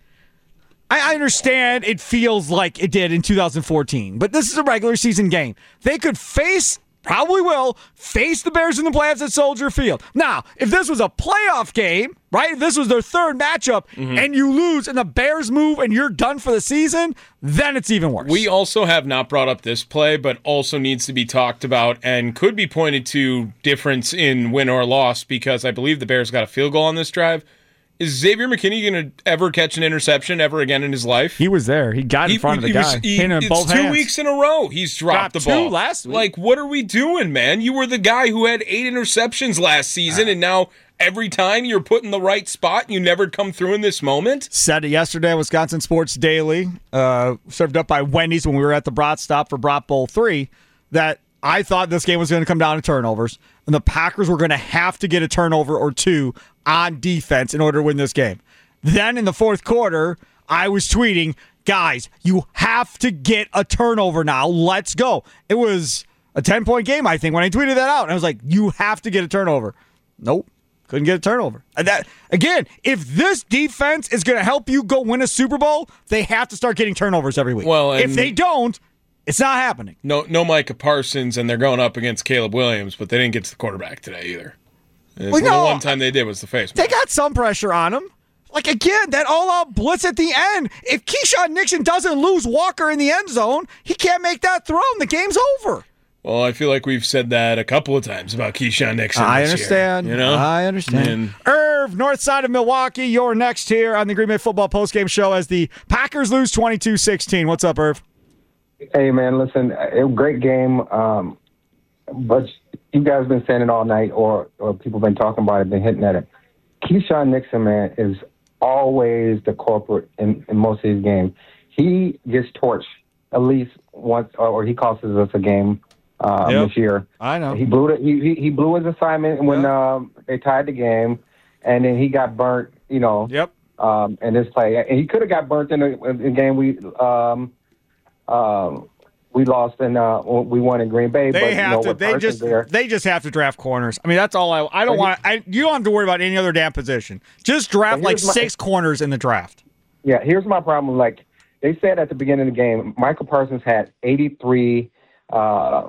Speaker 5: I I understand it feels like it did in two thousand fourteen, but this is a regular season game. They could face, probably will, face the Bears in the playoffs at Soldier Field. Now, if this was a playoff game, right, if this was their third matchup,
Speaker 6: Mhm.
Speaker 5: and you lose and the Bears move and you're done for the season, then it's even worse.
Speaker 6: We also have not brought up this play, but also needs to be talked about and could be pointed to difference in win or loss because I believe the Bears got a field goal on this drive. Is Xavier McKinney going to ever catch an interception ever again in his life?
Speaker 5: He was there. He got in
Speaker 6: He-
Speaker 5: front of the
Speaker 6: he
Speaker 5: guy.
Speaker 6: was- he-
Speaker 5: hit him in
Speaker 6: it's
Speaker 5: both
Speaker 6: two
Speaker 5: hands.
Speaker 6: weeks in a row he's dropped,
Speaker 5: Dropped
Speaker 6: the
Speaker 5: two
Speaker 6: ball.
Speaker 5: last week.
Speaker 6: Like, what are we doing, man? You were the guy who had eight interceptions last season, and now every time you're put in the right spot, you never come through in this moment?
Speaker 5: Said it yesterday at Wisconsin Sports Daily, uh, served up by Wendy's when we were at the Brat Stop for Brat Bowl three, that I thought this game was going to come down to turnovers, and the Packers were going to have to get a turnover or two on defense in order to win this game. Then in the fourth quarter, I was tweeting, guys, you have to get a turnover now. Let's go. It was a ten-point game, I think, when I tweeted that out. And I was like, you have to get a turnover. Nope. Couldn't get a turnover. And that again, if this defense is going to help you go win a Super Bowl, they have to start getting turnovers every week.
Speaker 6: Well, and
Speaker 5: if they don't, it's not happening.
Speaker 6: No, no Micah Parsons, and they're going up against Caleb Williams, but they didn't get to the quarterback today either. And
Speaker 5: Well,
Speaker 6: the
Speaker 5: no,
Speaker 6: one time they did was the face.
Speaker 5: They got some pressure on him. Like, again, that all-out blitz at the end. If Keyshawn Nixon doesn't lose Walker in the end zone, he can't make that throw, and the game's over.
Speaker 6: Well, I feel like we've said that a couple of times about Keyshawn Nixon.
Speaker 5: I
Speaker 6: this
Speaker 5: understand.
Speaker 6: Year, you know,
Speaker 5: I understand.
Speaker 6: And
Speaker 5: Irv, north side of Milwaukee, you're next here on the Green Bay Football Postgame Show as the Packers lose twenty-two sixteen. What's up, Irv?
Speaker 7: Hey, man, listen, a great game, um, but you guys have been saying it all night, or, or people have been talking about it, been hitting at it. Keyshawn Nixon, man, is always the culprit in, in most of these games. He gets torched at least once, or, or he costs us a game uh,
Speaker 5: Yep.
Speaker 7: this year.
Speaker 5: I know.
Speaker 7: He blew it. He, he, he blew his assignment when
Speaker 5: Yep.
Speaker 7: um, they tied the game, and then he got burnt, you know,
Speaker 5: Yep.
Speaker 7: um, in this play. And he could have got burnt in the, in the game we um, – Um, we lost and uh, we won in Green Bay.
Speaker 5: They
Speaker 7: but,
Speaker 5: have
Speaker 7: you know,
Speaker 5: to.
Speaker 7: with
Speaker 5: They
Speaker 7: Parsons
Speaker 5: just.
Speaker 7: there,
Speaker 5: They just have to draft corners. I mean, that's all. I. I don't want. I. You don't have to worry about any other damn position. Just draft
Speaker 7: But
Speaker 5: like
Speaker 7: here's my-
Speaker 5: six corners in the draft.
Speaker 7: yeah. Here's my problem. Like they said at the beginning of the game, Michael Parsons had eighty-three uh,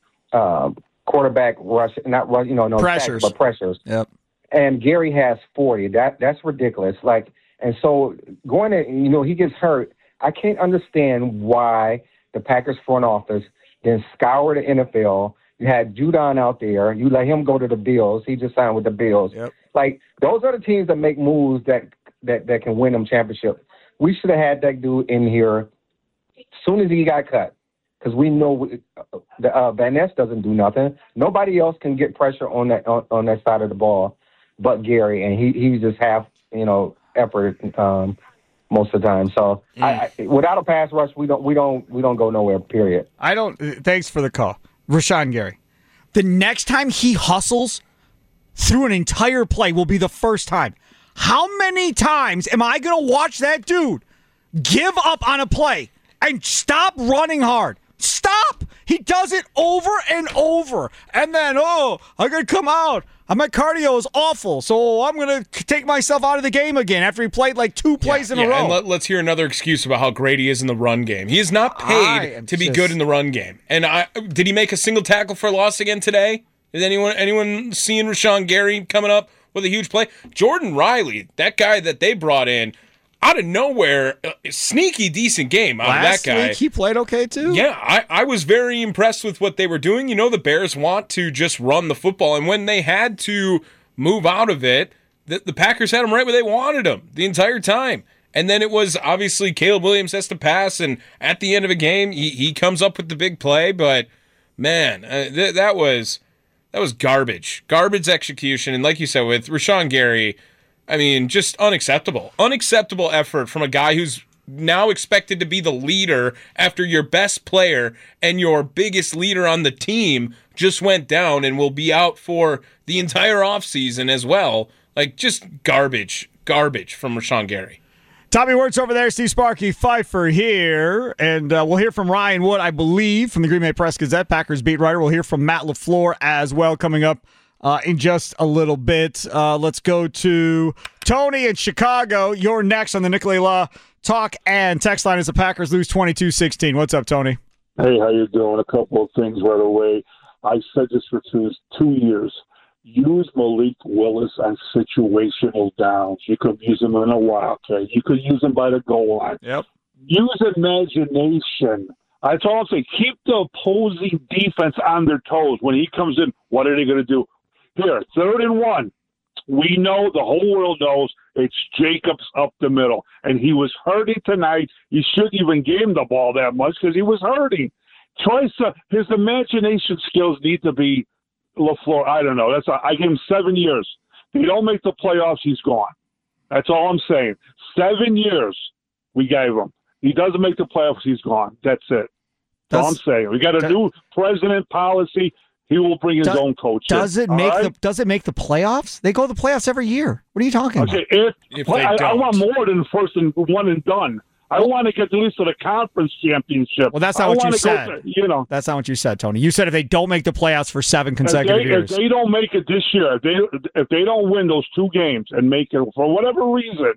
Speaker 7: uh, quarterback rush, not rush, you know, no
Speaker 5: Pressures.
Speaker 7: sacks, but pressures.
Speaker 5: Yep.
Speaker 7: And Gary has forty. That that's ridiculous. Like, and so going to, you know, he gets hurt. I can't understand why the Packers front office then scour the N F L. You had Judon out there. You let him go to the Bills. He just signed with the Bills.
Speaker 5: Yep.
Speaker 7: Like, those are the teams that make moves that that, that can win them championships. We should have had that dude in here as soon as he got cut, because we know we, the, uh, Van Ness doesn't do nothing. Nobody else can get pressure on that on, on that side of the ball but Gary, and he he just half, you know, effort um, most of the time. So
Speaker 5: Mm.
Speaker 7: I, I, without a pass rush, we don't we don't we don't go nowhere. Period.
Speaker 5: I don't. Thanks for the call, Rashawn Gary. The next time he hustles through an entire play will be the first time. How many times am I going to watch that dude give up on a play and stop running hard? Stop! He does it over and over. And then, oh, I got to come out. My cardio is awful, so I'm going to take myself out of the game again after he played like two plays in
Speaker 6: yeah,
Speaker 5: a row.
Speaker 6: And let, let's hear another excuse about how great he is in the run game. He is not
Speaker 5: I
Speaker 6: paid
Speaker 5: am
Speaker 6: to be
Speaker 5: just-
Speaker 6: good in the run game. And I did he make a single tackle for loss again today? Is anyone anyone seeing Rashawn Gary coming up with a huge play? Jordan Riley, that guy that they brought in out of nowhere, uh, sneaky decent game out
Speaker 5: Last
Speaker 6: of that guy.
Speaker 5: week he played okay too.
Speaker 6: Yeah, I, I was very impressed with what they were doing. You know, the Bears want to just run the football, and when they had to move out of it, the, the Packers had them right where they wanted them the entire time. And then it was obviously Caleb Williams has to pass, and at the end of a game, he, he comes up with the big play. But man, uh, th- that was that was garbage, garbage execution. And like you said, with Rashawn Gary, I mean, just unacceptable, unacceptable effort from a guy who's now expected to be the leader after your best player and your biggest leader on the team just went down and will be out for the entire offseason as well. Like, just garbage, garbage from Rashawn Gary.
Speaker 5: Tommy Wirtz over there, Steve Sparky Pfeiffer here, and uh, we'll hear from Ryan Wood, I believe, from the Green Bay Press-Gazette, Packers beat writer. We'll hear from Matt LaFleur as well coming up uh, in just a little bit. Uh, let's go to Tony in Chicago. You're next on the Nicolay Law Talk and text line as the Packers lose twenty-two sixteen. What's up, Tony?
Speaker 22: Hey, how you doing? A couple of things right away. I said this for two, two years. Use Malik Willis on situational downs. You could use him in a wildcat. You could use him by the goal line.
Speaker 5: Yep.
Speaker 22: Use imagination. That's all I'm saying. Keep the opposing defense on their toes. When he comes in, what are they going to do? Here, third and one. We know, the whole world knows, it's Jacobs up the middle. And he was hurting tonight. You shouldn't even give him the ball that much because he was hurting. Try to, his imagination skills need to be LaFleur. I don't know. That's a, I give him seven years. If he don't make the playoffs, he's gone. That's all I'm saying. Seven years we gave him. He doesn't make the playoffs, he's gone. That's it. That's all I'm saying. We got a
Speaker 5: does,
Speaker 22: new president policy. He will bring his
Speaker 5: does,
Speaker 22: own coach.
Speaker 5: Does
Speaker 22: in.
Speaker 5: it make
Speaker 22: right?
Speaker 5: the Does it make the playoffs? They go to the playoffs every year. What are you talking
Speaker 22: Okay,
Speaker 5: about?
Speaker 22: if,
Speaker 6: If
Speaker 22: well,
Speaker 6: they
Speaker 22: I, I
Speaker 6: don't.
Speaker 22: want more than first and one and done. I want to get at least to the conference championship.
Speaker 5: Well, that's not
Speaker 22: I
Speaker 5: what you
Speaker 22: wanna go
Speaker 5: said.
Speaker 22: to- you know,
Speaker 5: That's not what you said, Tony. You said if they don't make the playoffs for seven
Speaker 22: if
Speaker 5: consecutive
Speaker 22: they,
Speaker 5: years.
Speaker 22: if they don't make it this year, if they if they don't win those two games and make it for whatever reason,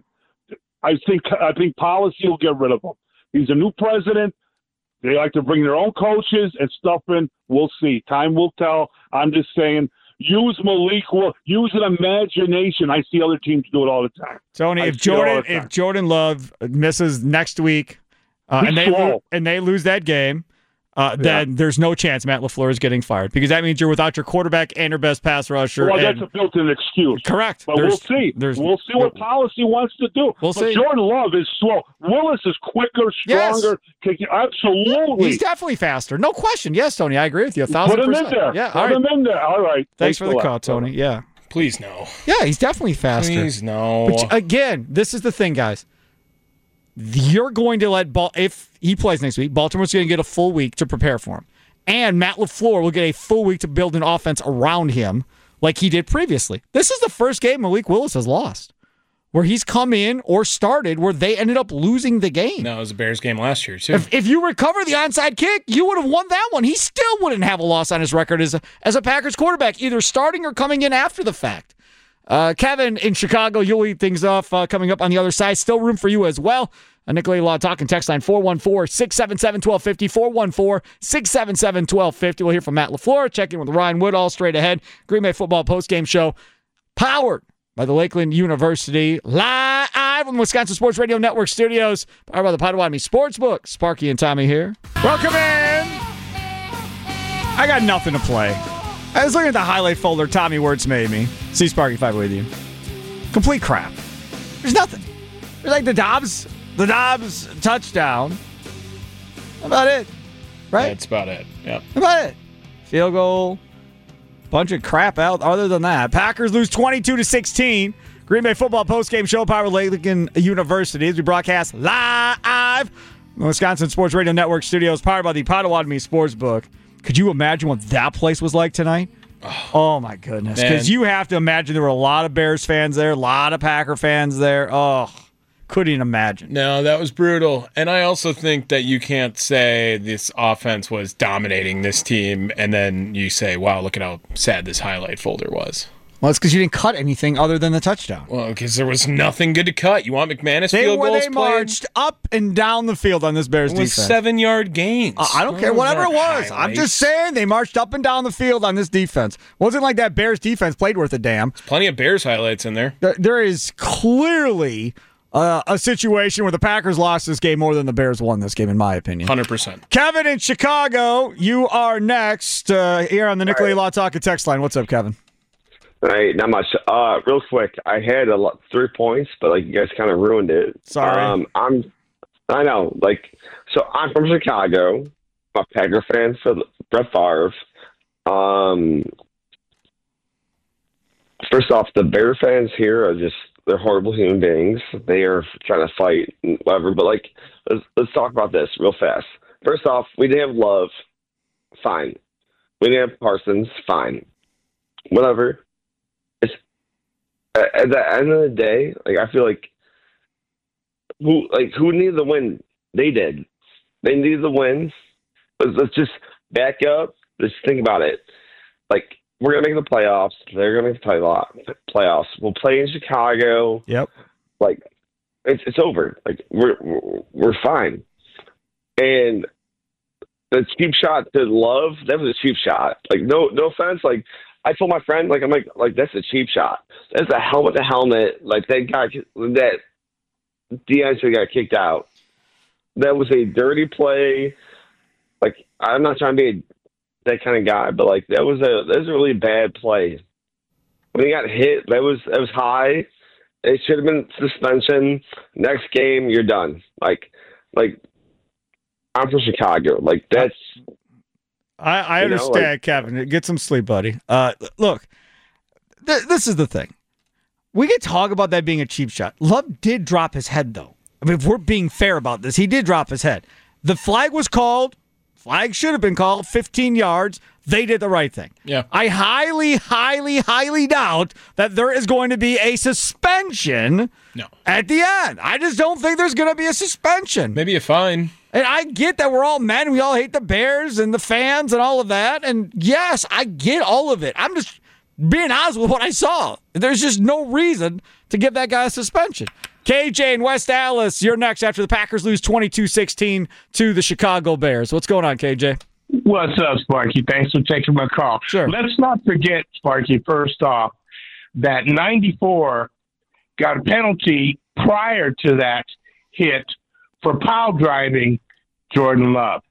Speaker 22: I think I think policy will get rid of him. He's a new president. They like to bring their own coaches and stuff in. We'll see. Time will tell. I'm just saying, use Malik. Will use an imagination. I see other teams do it all the time.
Speaker 5: Tony,
Speaker 22: I
Speaker 5: if
Speaker 22: see it all
Speaker 5: Jordan
Speaker 22: the time.
Speaker 5: if Jordan Love misses next week uh,
Speaker 22: He's
Speaker 5: and they
Speaker 22: slow.
Speaker 5: lo- and they lose that game, uh, then there's no chance Matt LaFleur is getting fired because that means you're without your quarterback and your best pass rusher.
Speaker 22: Well,
Speaker 5: and,
Speaker 22: that's a built-in excuse.
Speaker 5: Correct.
Speaker 22: But
Speaker 5: There's,
Speaker 22: we'll see.
Speaker 5: There's,
Speaker 22: we'll see what policy wants to do.
Speaker 5: We'll
Speaker 22: but
Speaker 5: see.
Speaker 22: Jordan Love is slow. Willis is quicker, stronger.
Speaker 5: Yes.
Speaker 22: Absolutely.
Speaker 5: He's definitely faster. No question. Yes, Tony, I agree with you. A thousand
Speaker 22: Put him
Speaker 5: percent.
Speaker 22: in there.
Speaker 5: Yeah,
Speaker 22: Put
Speaker 5: all right.
Speaker 22: him in there. All right.
Speaker 5: Thanks,
Speaker 22: Thanks
Speaker 5: for the
Speaker 22: a
Speaker 5: call,
Speaker 22: lot.
Speaker 5: Tony. Yeah.
Speaker 6: Please no.
Speaker 5: Yeah, he's definitely faster.
Speaker 6: Please no.
Speaker 5: But again, this is the thing, guys. You're going to let Bal- if he plays next week, Baltimore's going to get a full week to prepare for him, and Matt LaFleur will get a full week to build an offense around him, like he did previously. This is the first game Malik Willis has lost, where he's come in or started where they ended up losing the game.
Speaker 6: No, it was a Bears game last year too.
Speaker 5: If, if you recover the onside kick, you would have won that one. He still wouldn't have a loss on his record as a, as a Packers quarterback, either starting or coming in after the fact. Uh, Kevin in Chicago, you'll lead things off uh, coming up on the other side. Still room for you as well. Uh, Nicolay Law talking text line four one four, six seven seven, one two five zero, four one four, six seven seven, one two five zero. We'll hear from Matt LaFleur. Check in with Ryan Woodall straight ahead. Green Bay Football postgame show powered by the Lakeland University, live from Wisconsin Sports Radio Network studios, powered by the Potawatomi Sportsbook. Sparky and Tommy here. Welcome in. I got nothing to play. I was looking at the highlight folder Tommy Wirtz made me. See Sparky five with you. Complete crap. There's nothing. There's like the Dobbs, the Dobbs touchdown. That's about it. Right?
Speaker 6: That's about it. Yep.
Speaker 5: That's about it. Field goal. Bunch of crap out other than that. Packers lose twenty-two to sixteen. Green Bay Football postgame show powered by Lakeland University as we broadcast live from Wisconsin Sports Radio Network studios powered by the Potawatomi Sportsbook. Could you imagine what that place was like tonight? Oh, oh my goodness. Because you have to imagine there were a lot of Bears fans there, a lot of Packer fans there. Oh, couldn't imagine.
Speaker 6: No, that was brutal. And I also think that you can't say this offense was dominating this team and then you say, wow, look at how sad this highlight folder was.
Speaker 5: Well, it's because you didn't cut anything other than the touchdown.
Speaker 6: Well, because there was nothing good to cut. You want McManus
Speaker 5: they,
Speaker 6: field
Speaker 5: where
Speaker 6: goals
Speaker 5: They
Speaker 6: played?
Speaker 5: marched up and down the field on this Bears
Speaker 6: it was
Speaker 5: defense.
Speaker 6: seven-yard gains.
Speaker 5: Uh, I don't
Speaker 6: What
Speaker 5: care.
Speaker 6: was
Speaker 5: Whatever
Speaker 6: that
Speaker 5: it was.
Speaker 6: highlights?
Speaker 5: I'm just saying they marched up and down the field on this defense. Wasn't like that Bears defense played worth a damn.
Speaker 6: There's plenty of Bears highlights in there.
Speaker 5: There, there is clearly uh, a situation where the Packers lost this game more than the Bears won this game, in my opinion.
Speaker 6: one hundred percent.
Speaker 5: Kevin in Chicago, you are next uh, here on the Nicolay Law Talk and Text line. What's up, Kevin?
Speaker 8: Hey, not much. Uh, real quick, I had a lot, three points, but like you guys kind of ruined it.
Speaker 5: Sorry.
Speaker 8: Um, I'm, I know. Like, so I'm from Chicago. I'm a Packer fan for Brett Favre. Um, first off, the Bear fans here are just they're horrible human beings. They are trying to fight and whatever. But like, let's let's talk about this real fast. First off, we didn't have Love. Fine. We didn't have Parsons. Fine. Whatever. At the end of the day, like I feel like who like who needed the win? They did. They needed the win. Let's, let's just back up. Just think about it. Like we're gonna make the playoffs. They're gonna make the play playoffs. We'll play in Chicago.
Speaker 5: Yep.
Speaker 8: Like it's it's over. Like we're we're, we're fine. And the cheap shot to Love, that was a cheap shot. Like no no offense. Like I told my friend, like I'm like like that's a cheap shot. That's a helmet to helmet. Like that guy that Deion should got kicked out. That was a dirty play. Like I'm not trying to be a, that kind of guy, but like that was a that was a really bad play. When he got hit, that was that was high. It should have been suspension. Next game, you're done. Like like I'm from Chicago. Like that's.
Speaker 5: I, I
Speaker 8: You know,
Speaker 5: understand,
Speaker 8: like-
Speaker 5: Kevin. Get some sleep, buddy. Uh, look, th- this is the thing. We could talk about that being a cheap shot. Love did drop his head, though. I mean, if we're being fair about this, he did drop his head. The flag was called. Flag should have been called. fifteen yards. They did the right thing.
Speaker 6: Yeah.
Speaker 5: I highly, highly, highly doubt that there is going to be a suspension
Speaker 6: No.
Speaker 5: at the end. I just don't think there's going to be a suspension.
Speaker 6: Maybe a fine.
Speaker 5: And I get that we're all men. We all hate the Bears and the fans and all of that. And yes, I get all of it. I'm just being honest with what I saw. There's just no reason to give that guy a suspension. K J in West Allis, you're next after the Packers lose twenty-two sixteen to the Chicago Bears. What's going on, K J?
Speaker 9: What's up, Sparky? Thanks for taking my call.
Speaker 5: Sure.
Speaker 9: Let's not forget, Sparky, first off, that ninety-four got a penalty prior to that hit for pile driving Jordan Love.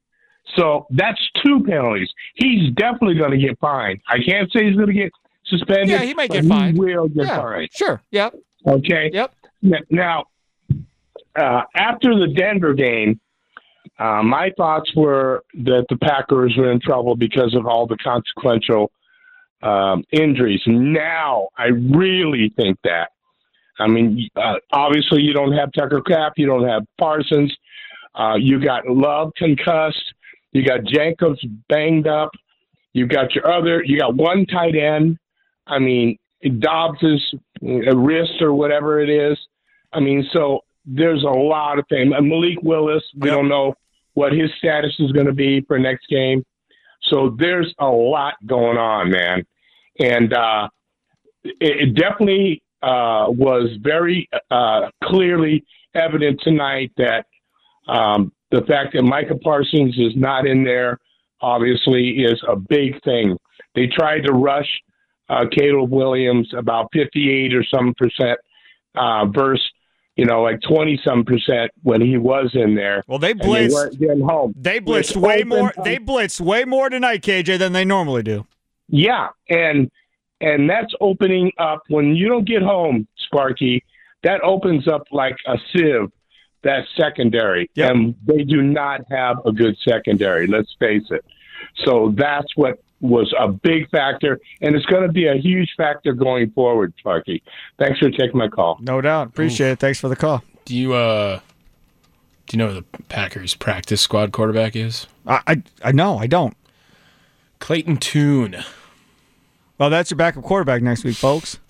Speaker 9: So that's two penalties. He's definitely going to get fined. I can't say he's going to get suspended.
Speaker 5: Yeah, he might
Speaker 9: but
Speaker 5: get fined.
Speaker 9: He will get
Speaker 5: Yeah,
Speaker 9: fined.
Speaker 5: sure. Yep.
Speaker 9: Okay.
Speaker 5: Yep.
Speaker 9: Now, uh, after the Denver game, uh, my thoughts were that the Packers were in trouble because of all the consequential um, injuries. Now, I really think that. I mean, uh, obviously, you don't have Tucker Kraft, you don't have Parsons, uh, you got Love concussed, you got Jacobs banged up, you got your other, you got one tight end. I mean, Dobbs's wrist or whatever it is. I mean, so there's a lot of things. Malik Willis, we don't know what his status is going to be for next game. So there's a lot going on, man. And uh, it, it definitely uh, was very uh, clearly evident tonight that um, the fact that Micah Parsons is not in there, obviously, is a big thing. They tried to rush uh, Caleb Williams about fifty-eight or some percent uh, versus, you know, like twenty some percent when he was in there.
Speaker 5: Well, they
Speaker 9: and
Speaker 5: blitzed.
Speaker 9: They weren't getting home.
Speaker 5: They blitzed
Speaker 9: It's
Speaker 5: way
Speaker 9: open
Speaker 5: more.
Speaker 9: up.
Speaker 5: They blitzed way more tonight, K J, than they normally do.
Speaker 9: Yeah, and and that's opening up when you don't get home, Sparky. That opens up like a sieve. That secondary,
Speaker 5: Yep.
Speaker 9: and they do not have a good secondary. Let's face it. So that's what was a big factor, and it's going to be a huge factor going forward, Sparky. Thanks for taking my call.
Speaker 5: No doubt. Appreciate it. Thanks for the call.
Speaker 6: Do you uh do you know who the Packers practice squad quarterback is?
Speaker 5: I I, I know. I don't.
Speaker 6: Clayton Tune.
Speaker 5: Well, that's your backup quarterback next week, folks.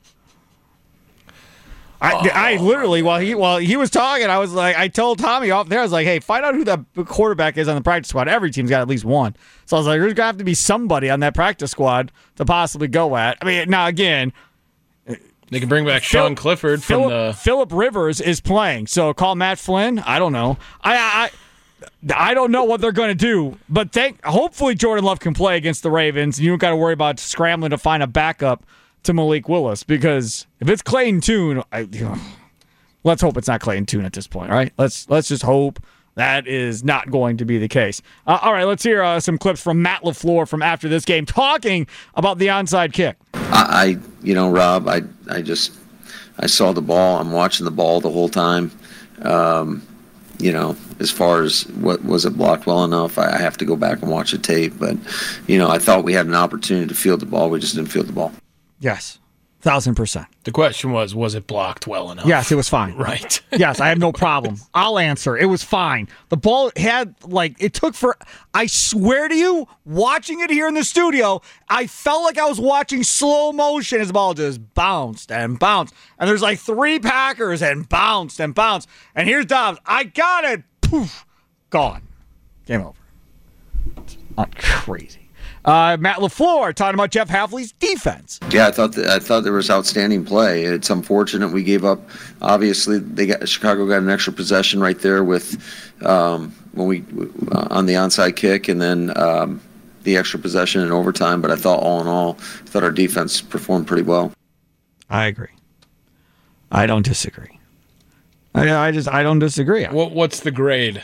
Speaker 5: I,
Speaker 6: Oh,
Speaker 5: I literally while he while he was talking, I was like, I told Tommy off there, I was like, hey, find out who the quarterback is on the practice squad. Every team's got at least one. So I was like, there's gonna have to be somebody on that practice squad to possibly go at. I mean, now again,
Speaker 6: They can bring back
Speaker 5: Phil-
Speaker 6: Sean Clifford from
Speaker 5: Phillip,
Speaker 6: the
Speaker 5: Phillip Rivers is playing, so call Matt Flynn. I don't know. I I I don't know what they're going to do, but thank. Hopefully Jordan Love can play against the Ravens. You don't got to worry about scrambling to find a backup to Malik Willis, because if it's Clayton Tune, I, you know, let's hope it's not Clayton Tune at this point. All right, let's let's just hope that is not going to be the case. Uh, all right, let's hear uh, some clips from Matt LaFleur from after this game talking about the onside kick.
Speaker 4: I, I you know, Rob, I, I just, I saw the ball. I'm watching the ball the whole time. Um, you know, as far as what was it blocked well enough, I, I have to go back and watch the tape. But, you know, I thought we had an opportunity to field the ball. We just didn't field the ball.
Speaker 5: Yes, thousand percent.
Speaker 6: The question was, was it blocked well enough?
Speaker 5: Yes, it was fine.
Speaker 6: Right.
Speaker 5: Yes, I have no problem. I'll answer. It was fine. The ball had, like, it took for, I swear to you, watching it here in the studio, I felt like I was watching slow motion as the ball just bounced and bounced. And there's like three Packers and bounced and bounced. And here's Dobbs. I got it. Poof. Gone. Game over. It's not crazy. Uh, Matt LaFleur talking about Jeff Hafley's defense.
Speaker 4: Yeah, I thought that, I thought there was outstanding play. It's unfortunate we gave up. Obviously, they got Chicago got an extra possession right there with um, when we uh, on the onside kick, and then um, the extra possession in overtime. But I thought all in all, I thought our defense performed pretty well.
Speaker 5: I agree. I don't disagree. I, I just I don't disagree.
Speaker 6: What what's the grade?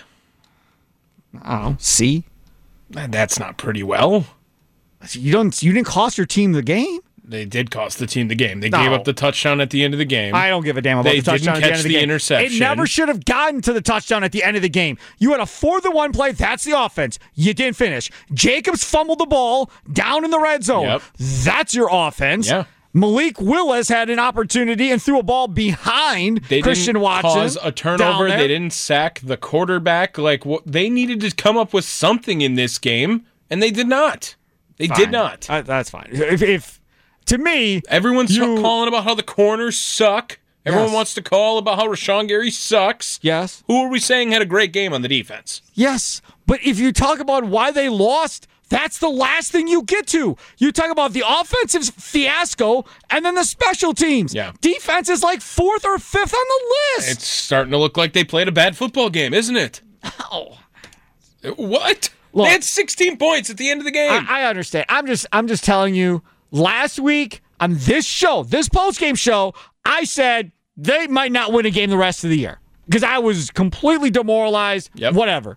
Speaker 5: I don't know. C.
Speaker 6: That's not pretty well.
Speaker 5: You don't. You didn't cost your team the game.
Speaker 6: They did cost the team the game. They
Speaker 5: No.
Speaker 6: gave up the touchdown at the end of the game.
Speaker 5: I don't give a damn about
Speaker 6: They
Speaker 5: the touchdown
Speaker 6: didn't
Speaker 5: at the
Speaker 6: catch
Speaker 5: end of the,
Speaker 6: the
Speaker 5: game.
Speaker 6: interception.
Speaker 5: It never should have gotten to the touchdown at the end of the game. You had a fourth and one play. That's the offense. You didn't finish. Jacobs fumbled the ball down in the red zone.
Speaker 6: Yep.
Speaker 5: That's your offense.
Speaker 6: Yeah.
Speaker 5: Malik Willis had an opportunity and threw a ball behind
Speaker 6: They
Speaker 5: Christian
Speaker 6: didn't
Speaker 5: Watson.
Speaker 6: cause a
Speaker 5: down
Speaker 6: turnover.
Speaker 5: there.
Speaker 6: They didn't sack the quarterback. Like what, they needed to come up with something in this game, and they did not. They
Speaker 5: Fine.
Speaker 6: did not.
Speaker 5: Uh, that's fine. If, if to me,
Speaker 6: everyone's
Speaker 5: you-
Speaker 6: calling about how the corners suck. Everyone
Speaker 5: Yes.
Speaker 6: wants to call about how Rashawn Gary sucks.
Speaker 5: Yes.
Speaker 6: Who are we saying had a great game on the defense?
Speaker 5: Yes, but if you talk about why they lost, that's the last thing you get to. You talk about the offensive fiasco and then the special teams.
Speaker 6: Yeah.
Speaker 5: Defense is like fourth or fifth on the list.
Speaker 6: It's starting to look like they played a bad football game, isn't it?
Speaker 5: Oh.
Speaker 6: What?
Speaker 5: Look,
Speaker 6: they had sixteen points at the end of the game.
Speaker 5: I, I understand. I'm just I'm just telling you, last week on this show, this post-game show, I said they might not win a game the rest of the year because I was completely demoralized,
Speaker 6: Yep.
Speaker 5: whatever.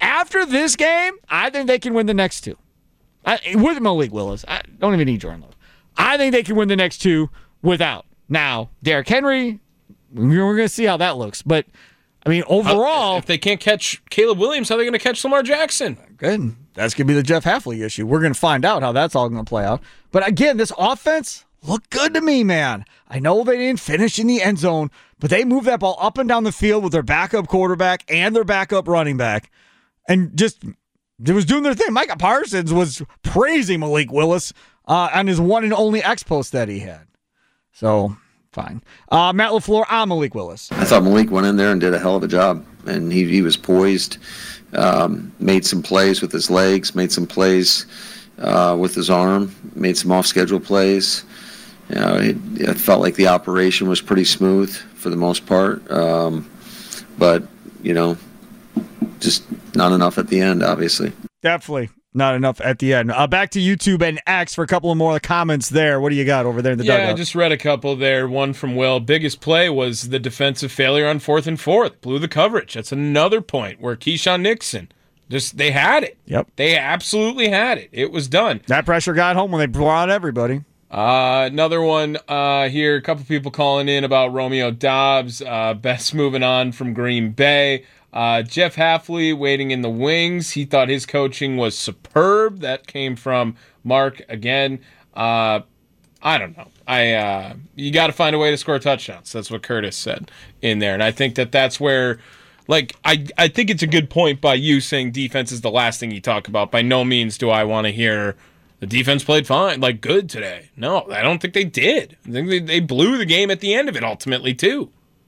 Speaker 5: after this game, I think they can win the next two. I, with Malik Willis. I don't even need Jordan Love. I think they can win the next two without. Now, Derrick Henry, we're going to see how that looks. But, I mean, overall.
Speaker 6: How, if they can't catch Caleb Williams, how are they going to catch Lamar Jackson?
Speaker 5: Good. That's going to be the Jeff Hafley issue. We're going to find out how that's all going to play out. But, again, this offense looked good to me, man. I know they didn't finish in the end zone, but they moved that ball up and down the field with their backup quarterback and their backup running back. And just, they was doing their thing. Micah Parsons was praising Malik Willis uh, on his one and only X-Post that he had. So, fine. Uh, Matt LaFleur on Malik Willis.
Speaker 4: I thought Malik went in there and did a hell of a job. And he, he was poised, um, made some plays with his legs, made some plays uh, with his arm, made some off-schedule plays. You know, it, it felt like the operation was pretty smooth for the most part. Um, but, you know, just not enough at the end, obviously.
Speaker 5: Definitely not enough at the end. Uh, back to YouTube and X for a couple of more comments there. What do you got over there in the
Speaker 6: yeah,
Speaker 5: dugout?
Speaker 6: I just read a couple there. One from Will. Biggest play was the defensive failure on fourth and fourth. Blew the coverage. That's another point where Keyshawn Nixon, just they had it.
Speaker 5: Yep.
Speaker 6: They absolutely had it. It was done.
Speaker 5: That pressure got home when they brought everybody.
Speaker 6: Uh, another one uh, here. A couple people calling in about Romeo Doubs. Uh, best moving on from Green Bay. Uh, Jeff Hafley waiting in the wings. He thought his coaching was superb. That came from Mark again. Uh, I don't know. I uh, you got to find a way to score touchdowns. That's what Curtis said in there, and I think that that's where, like, I I think it's a good point by you saying defense is the last thing you talk about. By no means do I want to hear the defense played fine, like good today. No, I don't think they did. I think they, they blew the game at the end of it ultimately too.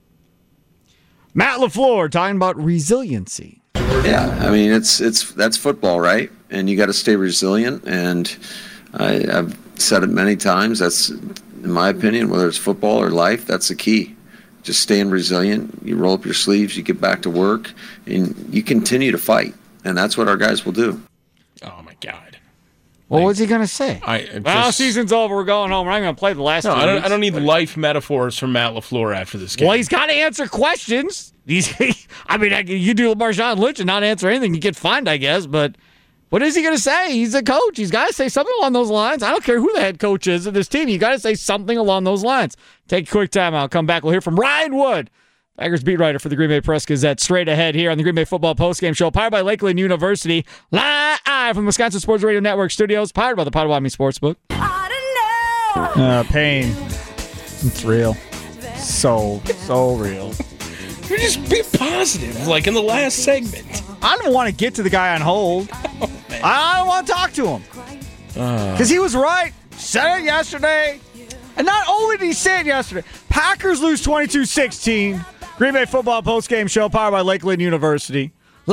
Speaker 5: Matt LaFleur talking about resiliency.
Speaker 4: Yeah, I mean it's it's that's football, right? And you got to stay resilient. And I, I've said it many times. That's, in my opinion, whether it's football or life, that's the key. Just staying resilient. You roll up your sleeves, you get back to work, and you continue to fight. And that's what our guys will do.
Speaker 6: Oh my God.
Speaker 5: Well, like, what's he gonna say?
Speaker 6: I just,
Speaker 5: well, season's over. We're going home. We're not gonna play the last.
Speaker 6: No,
Speaker 5: two
Speaker 6: I don't.
Speaker 5: weeks.
Speaker 6: I don't need life metaphors from Matt LaFleur after this game.
Speaker 5: Well, he's got to answer questions. He's. I mean, you do Marshawn Lynch and not answer anything, you get fined, I guess. But what is he gonna say? He's a coach. He's got to say something along those lines. I don't care who the head coach is of this team. You got to say something along those lines. Take a quick time out. Come back. We'll hear from Ryan Wood, Packers beat writer for the Green Bay Press Gazette, straight ahead here on the Green Bay Football Postgame Show, powered by Lakeland University, live from the Wisconsin Sports Radio Network studios, powered by the Potawatomi Sportsbook. Uh, pain. It's real. So, so real.
Speaker 6: You're just be positive, like in the last segment.
Speaker 5: I don't want to get to the guy on hold. Oh, I don't want to talk to him. Because uh. he was right. Said it yesterday. And not only did he say it yesterday, Packers lose twenty-two sixteen. Green Bay Football Postgame Show, powered by Lakeland University.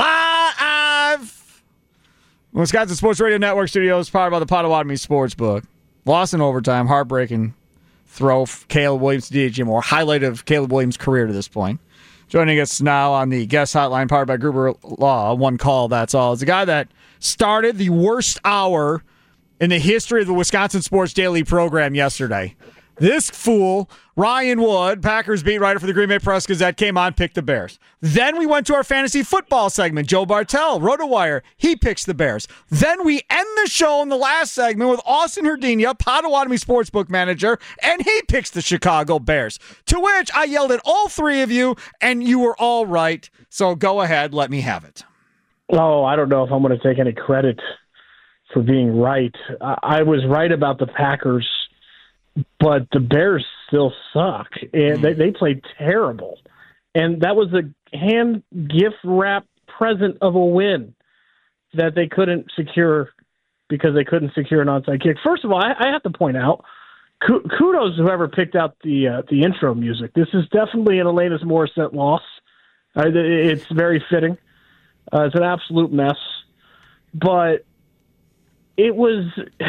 Speaker 5: Live! Wisconsin Sports Radio Network studios, powered by the Potawatomi Sportsbook. Lost in overtime, heartbreaking throw for Caleb Williams to D J Moore. Highlight of Caleb Williams' career to this point. Joining us now on the guest hotline, powered by Gruber Law, one call, that's all. It's a guy that started the worst hour in the history of the Wisconsin Sports Daily program yesterday. This fool, Ryan Wood, Packers beat writer for the Green Bay Press Gazette, came on, picked the Bears. Then we went to our fantasy football segment. Joe Bartel, RotoWire, he picks the Bears. Then we end the show in the last segment with Austin Herdina, Potawatomi Sportsbook manager, and he picks the Chicago Bears. To which I yelled at all three of you, and you were all right. So go ahead, let me have it.
Speaker 21: Oh, I don't know if I'm going to take any credit for being right. I was right about the Packers, but the Bears still suck, and mm. they, they played terrible. And that was a hand gift wrap present of a win that they couldn't secure because they couldn't secure an onside kick. First of all, I, I have to point out, kudos to whoever picked out the uh, the intro music. This is definitely an Alanis Morissette loss. Uh, it's very fitting. Uh, it's an absolute mess. But it was...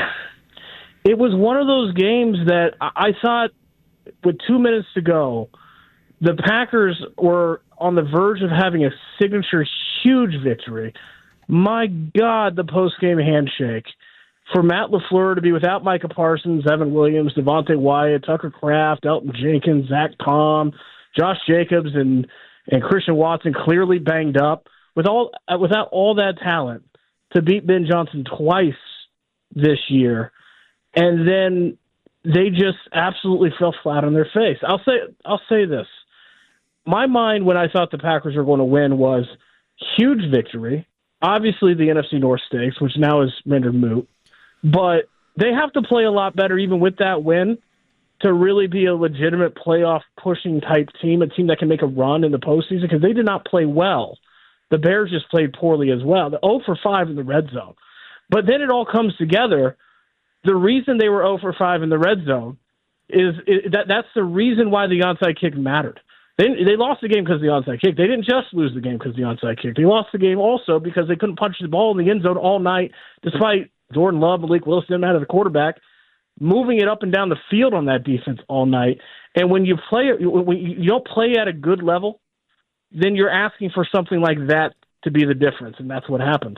Speaker 21: It was one of those games that I thought with two minutes to go, the Packers were on the verge of having a signature huge victory. My God, the post-game handshake. For Matt LaFleur to be without Micah Parsons, Evan Williams, Devontae Wyatt, Tucker Kraft, Elton Jenkins, Zach Tom, Josh Jacobs, and, and Christian Watson clearly banged up. with all uh, without all that talent to beat Ben Johnson twice this year, and then they just absolutely fell flat on their face. I'll say I'll say this. My mind when I thought the Packers were going to win was huge victory. Obviously, the N F C North stakes, which now is rendered moot, but they have to play a lot better even with that win to really be a legitimate playoff pushing type team, a team that can make a run in the postseason, because they did not play well. The Bears just played poorly as well. The zero for five in the red zone. But then it all comes together. The reason they were zero for five in the red zone is, is that that's the reason why the onside kick mattered. They, they lost the game because of the onside kick. They didn't just lose the game because of the onside kick. They lost the game also because they couldn't punch the ball in the end zone all night, despite Jordan Love, Malik Willis didn't matter, the quarterback, moving it up and down the field on that defense all night. And when you play, when you don't play at a good level, then you're asking for something like that to be the difference, and that's what happened.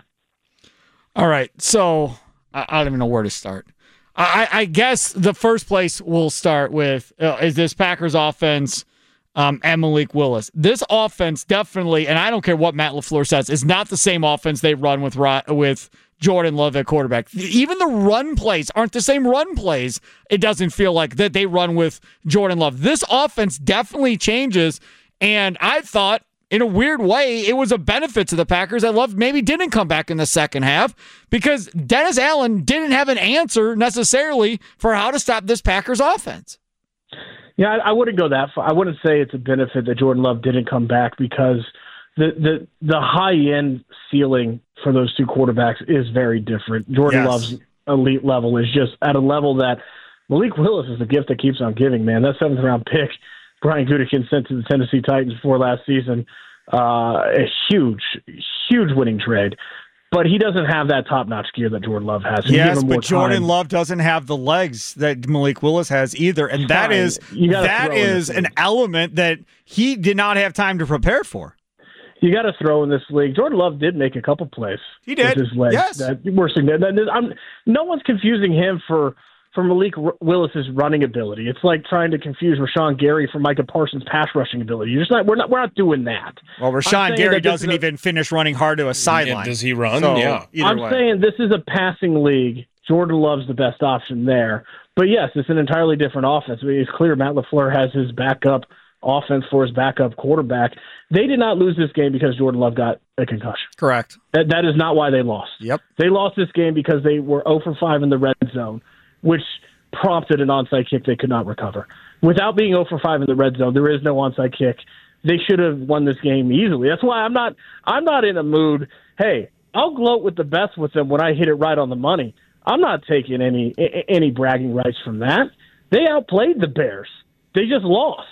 Speaker 5: All right, so I, I don't even know where to start. I, I guess the first place we'll start with uh, is this Packers offense um, and Malik Willis. This offense definitely, and I don't care what Matt LaFleur says, is not the same offense they run with with Jordan Love at quarterback. Even the run plays aren't the same run plays. It doesn't feel like that they run with Jordan Love. This offense definitely changes, and I thought, in a weird way, it was a benefit to the Packers that Love maybe didn't come back in the second half because Dennis Allen didn't have an answer necessarily for how to stop this Packers offense.
Speaker 21: Yeah, I, I wouldn't go that far. I wouldn't say it's a benefit that Jordan Love didn't come back because the the, the high-end ceiling for those two quarterbacks is very different. Jordan
Speaker 5: Yes.
Speaker 21: Love's elite level is just at a level that Malik Willis is the gift that keeps on giving, man. That seventh-round pick Brian Gutekunst sent to the Tennessee Titans before last season, uh, a huge, huge winning trade. But he doesn't have that top-notch gear that Jordan Love has. So
Speaker 5: yes,
Speaker 21: but
Speaker 5: Jordan
Speaker 21: time.
Speaker 5: Love doesn't have the legs that Malik Willis has either, and that
Speaker 21: Fine.
Speaker 5: is
Speaker 21: You gotta
Speaker 5: that
Speaker 21: throw in
Speaker 5: is
Speaker 21: this
Speaker 5: an
Speaker 21: thing.
Speaker 5: element that he did not have time to prepare for.
Speaker 21: You got to throw in this league. Jordan Love did make a couple plays.
Speaker 5: He did.
Speaker 21: With his legs
Speaker 5: Yes.
Speaker 21: that were significant. I'm, no one's confusing him for, for Malik Willis's running ability. It's like trying to confuse Rashawn Gary for Micah Parsons' pass rushing ability. You're just not. We're not. We're not doing that.
Speaker 5: Well,
Speaker 21: I'm
Speaker 5: Rashawn
Speaker 21: saying
Speaker 5: Gary
Speaker 21: that this
Speaker 5: doesn't
Speaker 21: is a-
Speaker 5: even finish running hard to a sideline.
Speaker 6: does he run?
Speaker 5: So,
Speaker 6: Yeah.
Speaker 5: either
Speaker 21: I'm
Speaker 5: way.
Speaker 21: saying this is a passing league. Jordan Love's the best option there. But yes, it's an entirely different offense. I mean, it's clear Matt LaFleur has his backup offense for his backup quarterback. They did not lose this game because Jordan Love got a concussion.
Speaker 5: Correct.
Speaker 21: That that is not why they lost.
Speaker 5: Yep.
Speaker 21: They lost this game because they were zero for five in the red zone, which prompted an onside kick they could not recover. Without being zero for five in the red zone, there is no onside kick. They should have won this game easily. That's why I'm not I'm not in a mood, hey, I'll gloat with the best with them when I hit it right on the money. I'm not taking any any bragging rights from that. They outplayed the Bears. They just lost.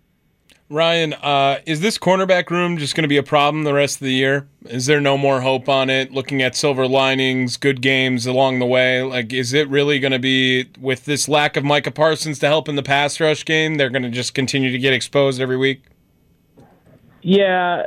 Speaker 6: Ryan, uh, is this cornerback room just going to be a problem the rest of the year? Is there no more hope on it? Looking at silver linings, good games along the way, like, is it really going to be, with this lack of Micah Parsons to help in the pass rush game, they're going to just continue to get exposed every week?
Speaker 21: Yeah.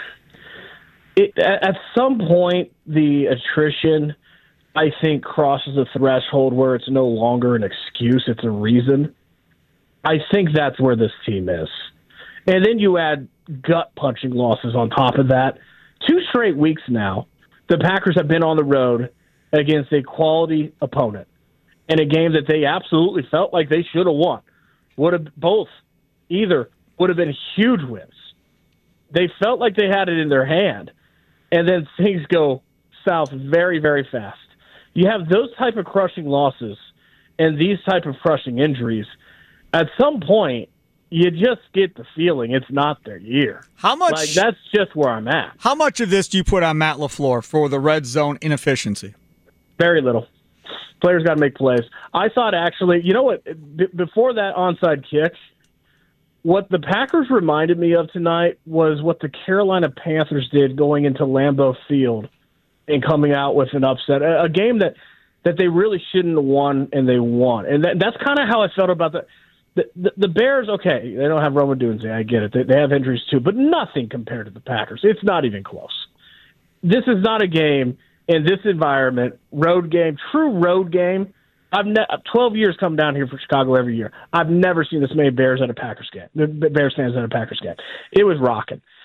Speaker 21: It, at some point, the attrition, I think, crosses a threshold where it's no longer an excuse, it's a reason. I think that's where this team is. And then you add gut-punching losses on top of that. Two straight weeks now, the Packers have been on the road against a quality opponent in a game that they absolutely felt like they should have won. Would have both, either would have been huge wins. They felt like they had it in their hand, and then things go south very, very fast. You have those type of crushing losses and these type of crushing injuries. At some point, you just get the feeling it's not their year.
Speaker 5: How much?
Speaker 21: Like, that's just where I'm at.
Speaker 5: How much of this do you put on Matt LaFleur for the red zone inefficiency?
Speaker 21: Very little. Players got to make plays. I thought, actually, you know what? B- before that onside kick, what the Packers reminded me of tonight was what the Carolina Panthers did going into Lambeau Field and coming out with an upset. A, a game that, that they really shouldn't have won, and they won. And that, that's kind of how I felt about the The, the, the Bears, okay, they don't have Roma Dunze. I get it. They, they have injuries too, but nothing compared to the Packers. It's not even close. This is not a game in this environment, road game, true road game. I've ne- twelve years come down here for Chicago every year. I've never seen this many Bears at a Packers game, the Bears fans at a Packers game. It was rocking.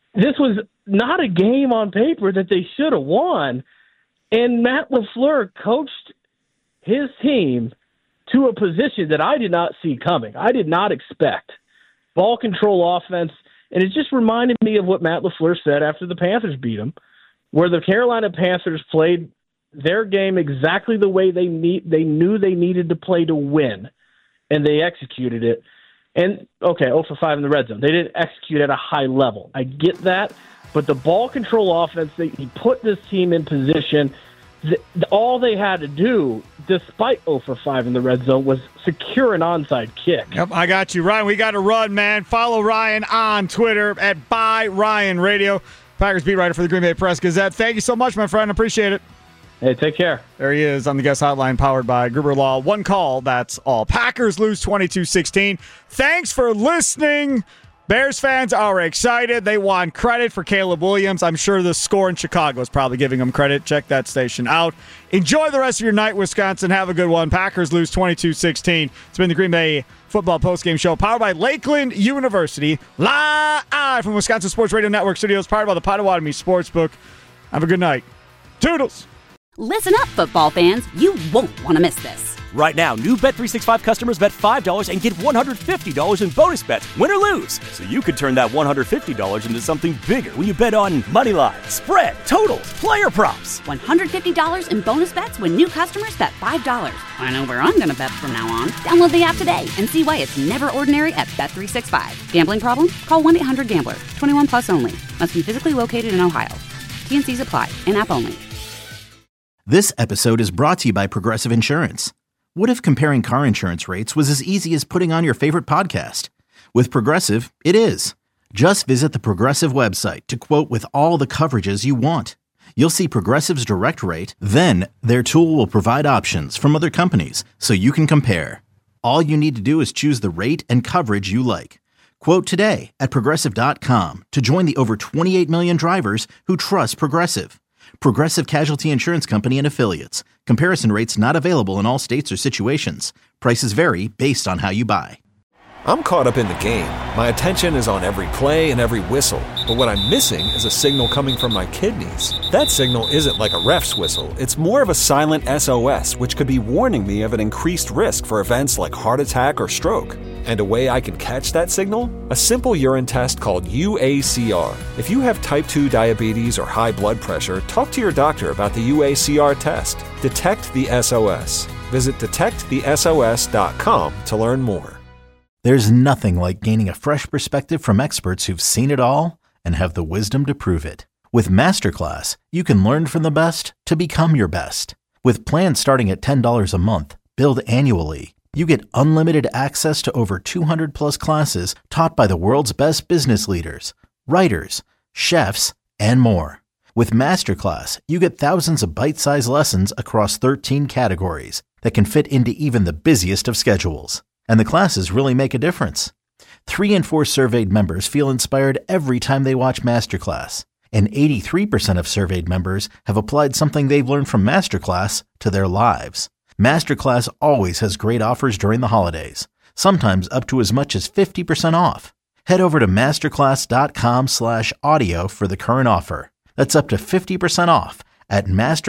Speaker 21: this was not a game on paper that they should have won. And Matt LaFleur coached his team to a position that I did not see coming. I did not expect ball control offense. And it just reminded me of what Matt LaFleur said after the Panthers beat him, where the Carolina Panthers played their game exactly the way they need, they knew they needed to play to win, and they executed it. And, okay, oh for five in the red zone. They didn't execute at a high level. I get that. But the ball control offense, they, he put this team in position. The, the, all they had to do, despite oh for five in the red zone, was secure an onside kick.
Speaker 5: Yep, I got you, Ryan. We got to run, man. Follow Ryan on Twitter at By Ryan Radio. Packers beat writer for the Green Bay Press Gazette. Thank you so much, my friend. Appreciate it.
Speaker 21: Hey, take care.
Speaker 5: There he is on the guest hotline powered by Gruber Law. One call, that's all. Packers lose twenty-two sixteen. Thanks for listening. Bears fans are excited. They want credit for Caleb Williams. I'm sure the score in Chicago is probably giving them credit. Check that station out. Enjoy the rest of your night, Wisconsin. Have a good one. Packers lose twenty-two sixteen. It's been the Green Bay Football Postgame Show powered by Lakeland University. Live from Wisconsin Sports Radio Network Studios, powered by the Potawatomi Sportsbook. Have a good night. Toodles.
Speaker 1: Listen up, football fans. You won't want to miss this.
Speaker 2: Right now, new Bet three sixty-five customers bet five dollars and get one hundred fifty dollars in bonus bets, win or lose. So you could turn that one hundred fifty dollars into something bigger when you bet on money line, spread, totals, player props.
Speaker 1: one hundred fifty dollars in bonus bets when new customers bet five dollars. I know where I'm going to bet from now on. Download the app today and see why it's never ordinary at Bet three sixty-five. Gambling problem? Call one eight hundred gambler. twenty-one plus only. Must be physically located in Ohio. T N Cs apply. In-app only.
Speaker 3: This episode is brought to you by Progressive Insurance. What if comparing car insurance rates was as easy as putting on your favorite podcast? With Progressive, it is. Just visit the Progressive website to quote with all the coverages you want. You'll see Progressive's direct rate, then their tool will provide options from other companies so you can compare. All you need to do is choose the rate and coverage you like. Quote today at Progressive dot com to join the over twenty-eight million drivers who trust Progressive. Progressive Casualty Insurance Company and Affiliates. Comparison rates not available in all states or situations. Prices vary based on how you buy.
Speaker 13: I'm caught up in the game. My attention is on every play and every whistle. But what I'm missing is a signal coming from my kidneys. That signal isn't like a ref's whistle. It's more of a silent S O S, which could be warning me of an increased risk for events like heart attack or stroke. And a way I can catch that signal? A simple urine test called U A C R. If you have type two diabetes or high blood pressure, talk to your doctor about the U A C R test. Detect the S O S. Visit detect the S O S dot com to learn more.
Speaker 3: There's nothing like gaining a fresh perspective from experts who've seen it all and have the wisdom to prove it. With Masterclass, you can learn from the best to become your best. With plans starting at ten dollars a month, billed annually, you get unlimited access to over two hundred plus classes taught by the world's best business leaders, writers, chefs, and more. With Masterclass, you get thousands of bite-sized lessons across thirteen categories that can fit into even the busiest of schedules. And the classes really make a difference. Three in four surveyed members feel inspired every time they watch Masterclass. And eighty-three percent of surveyed members have applied something they've learned from Masterclass to their lives. Masterclass always has great offers during the holidays, sometimes up to as much as fifty percent off. Head over to masterclass.com slash audio for the current offer. That's up to fifty percent off at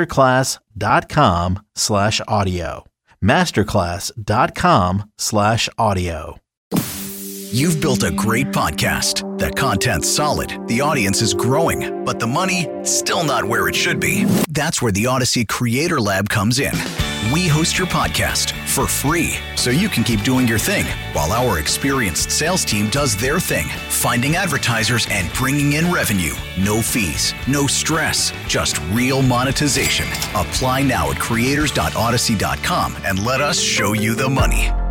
Speaker 3: masterclass.com slash audio. Masterclass.com slash audio.
Speaker 14: You've built a great podcast. The content's solid, the audience is growing, but the money, still not where it should be. That's where the Odyssey Creator Lab comes in. We host your podcast for free, so you can keep doing your thing, while our experienced sales team does their thing, finding advertisers and bringing in revenue. No fees, no stress, just real monetization. Apply now at creators dot odyssey dot com and let us show you the money.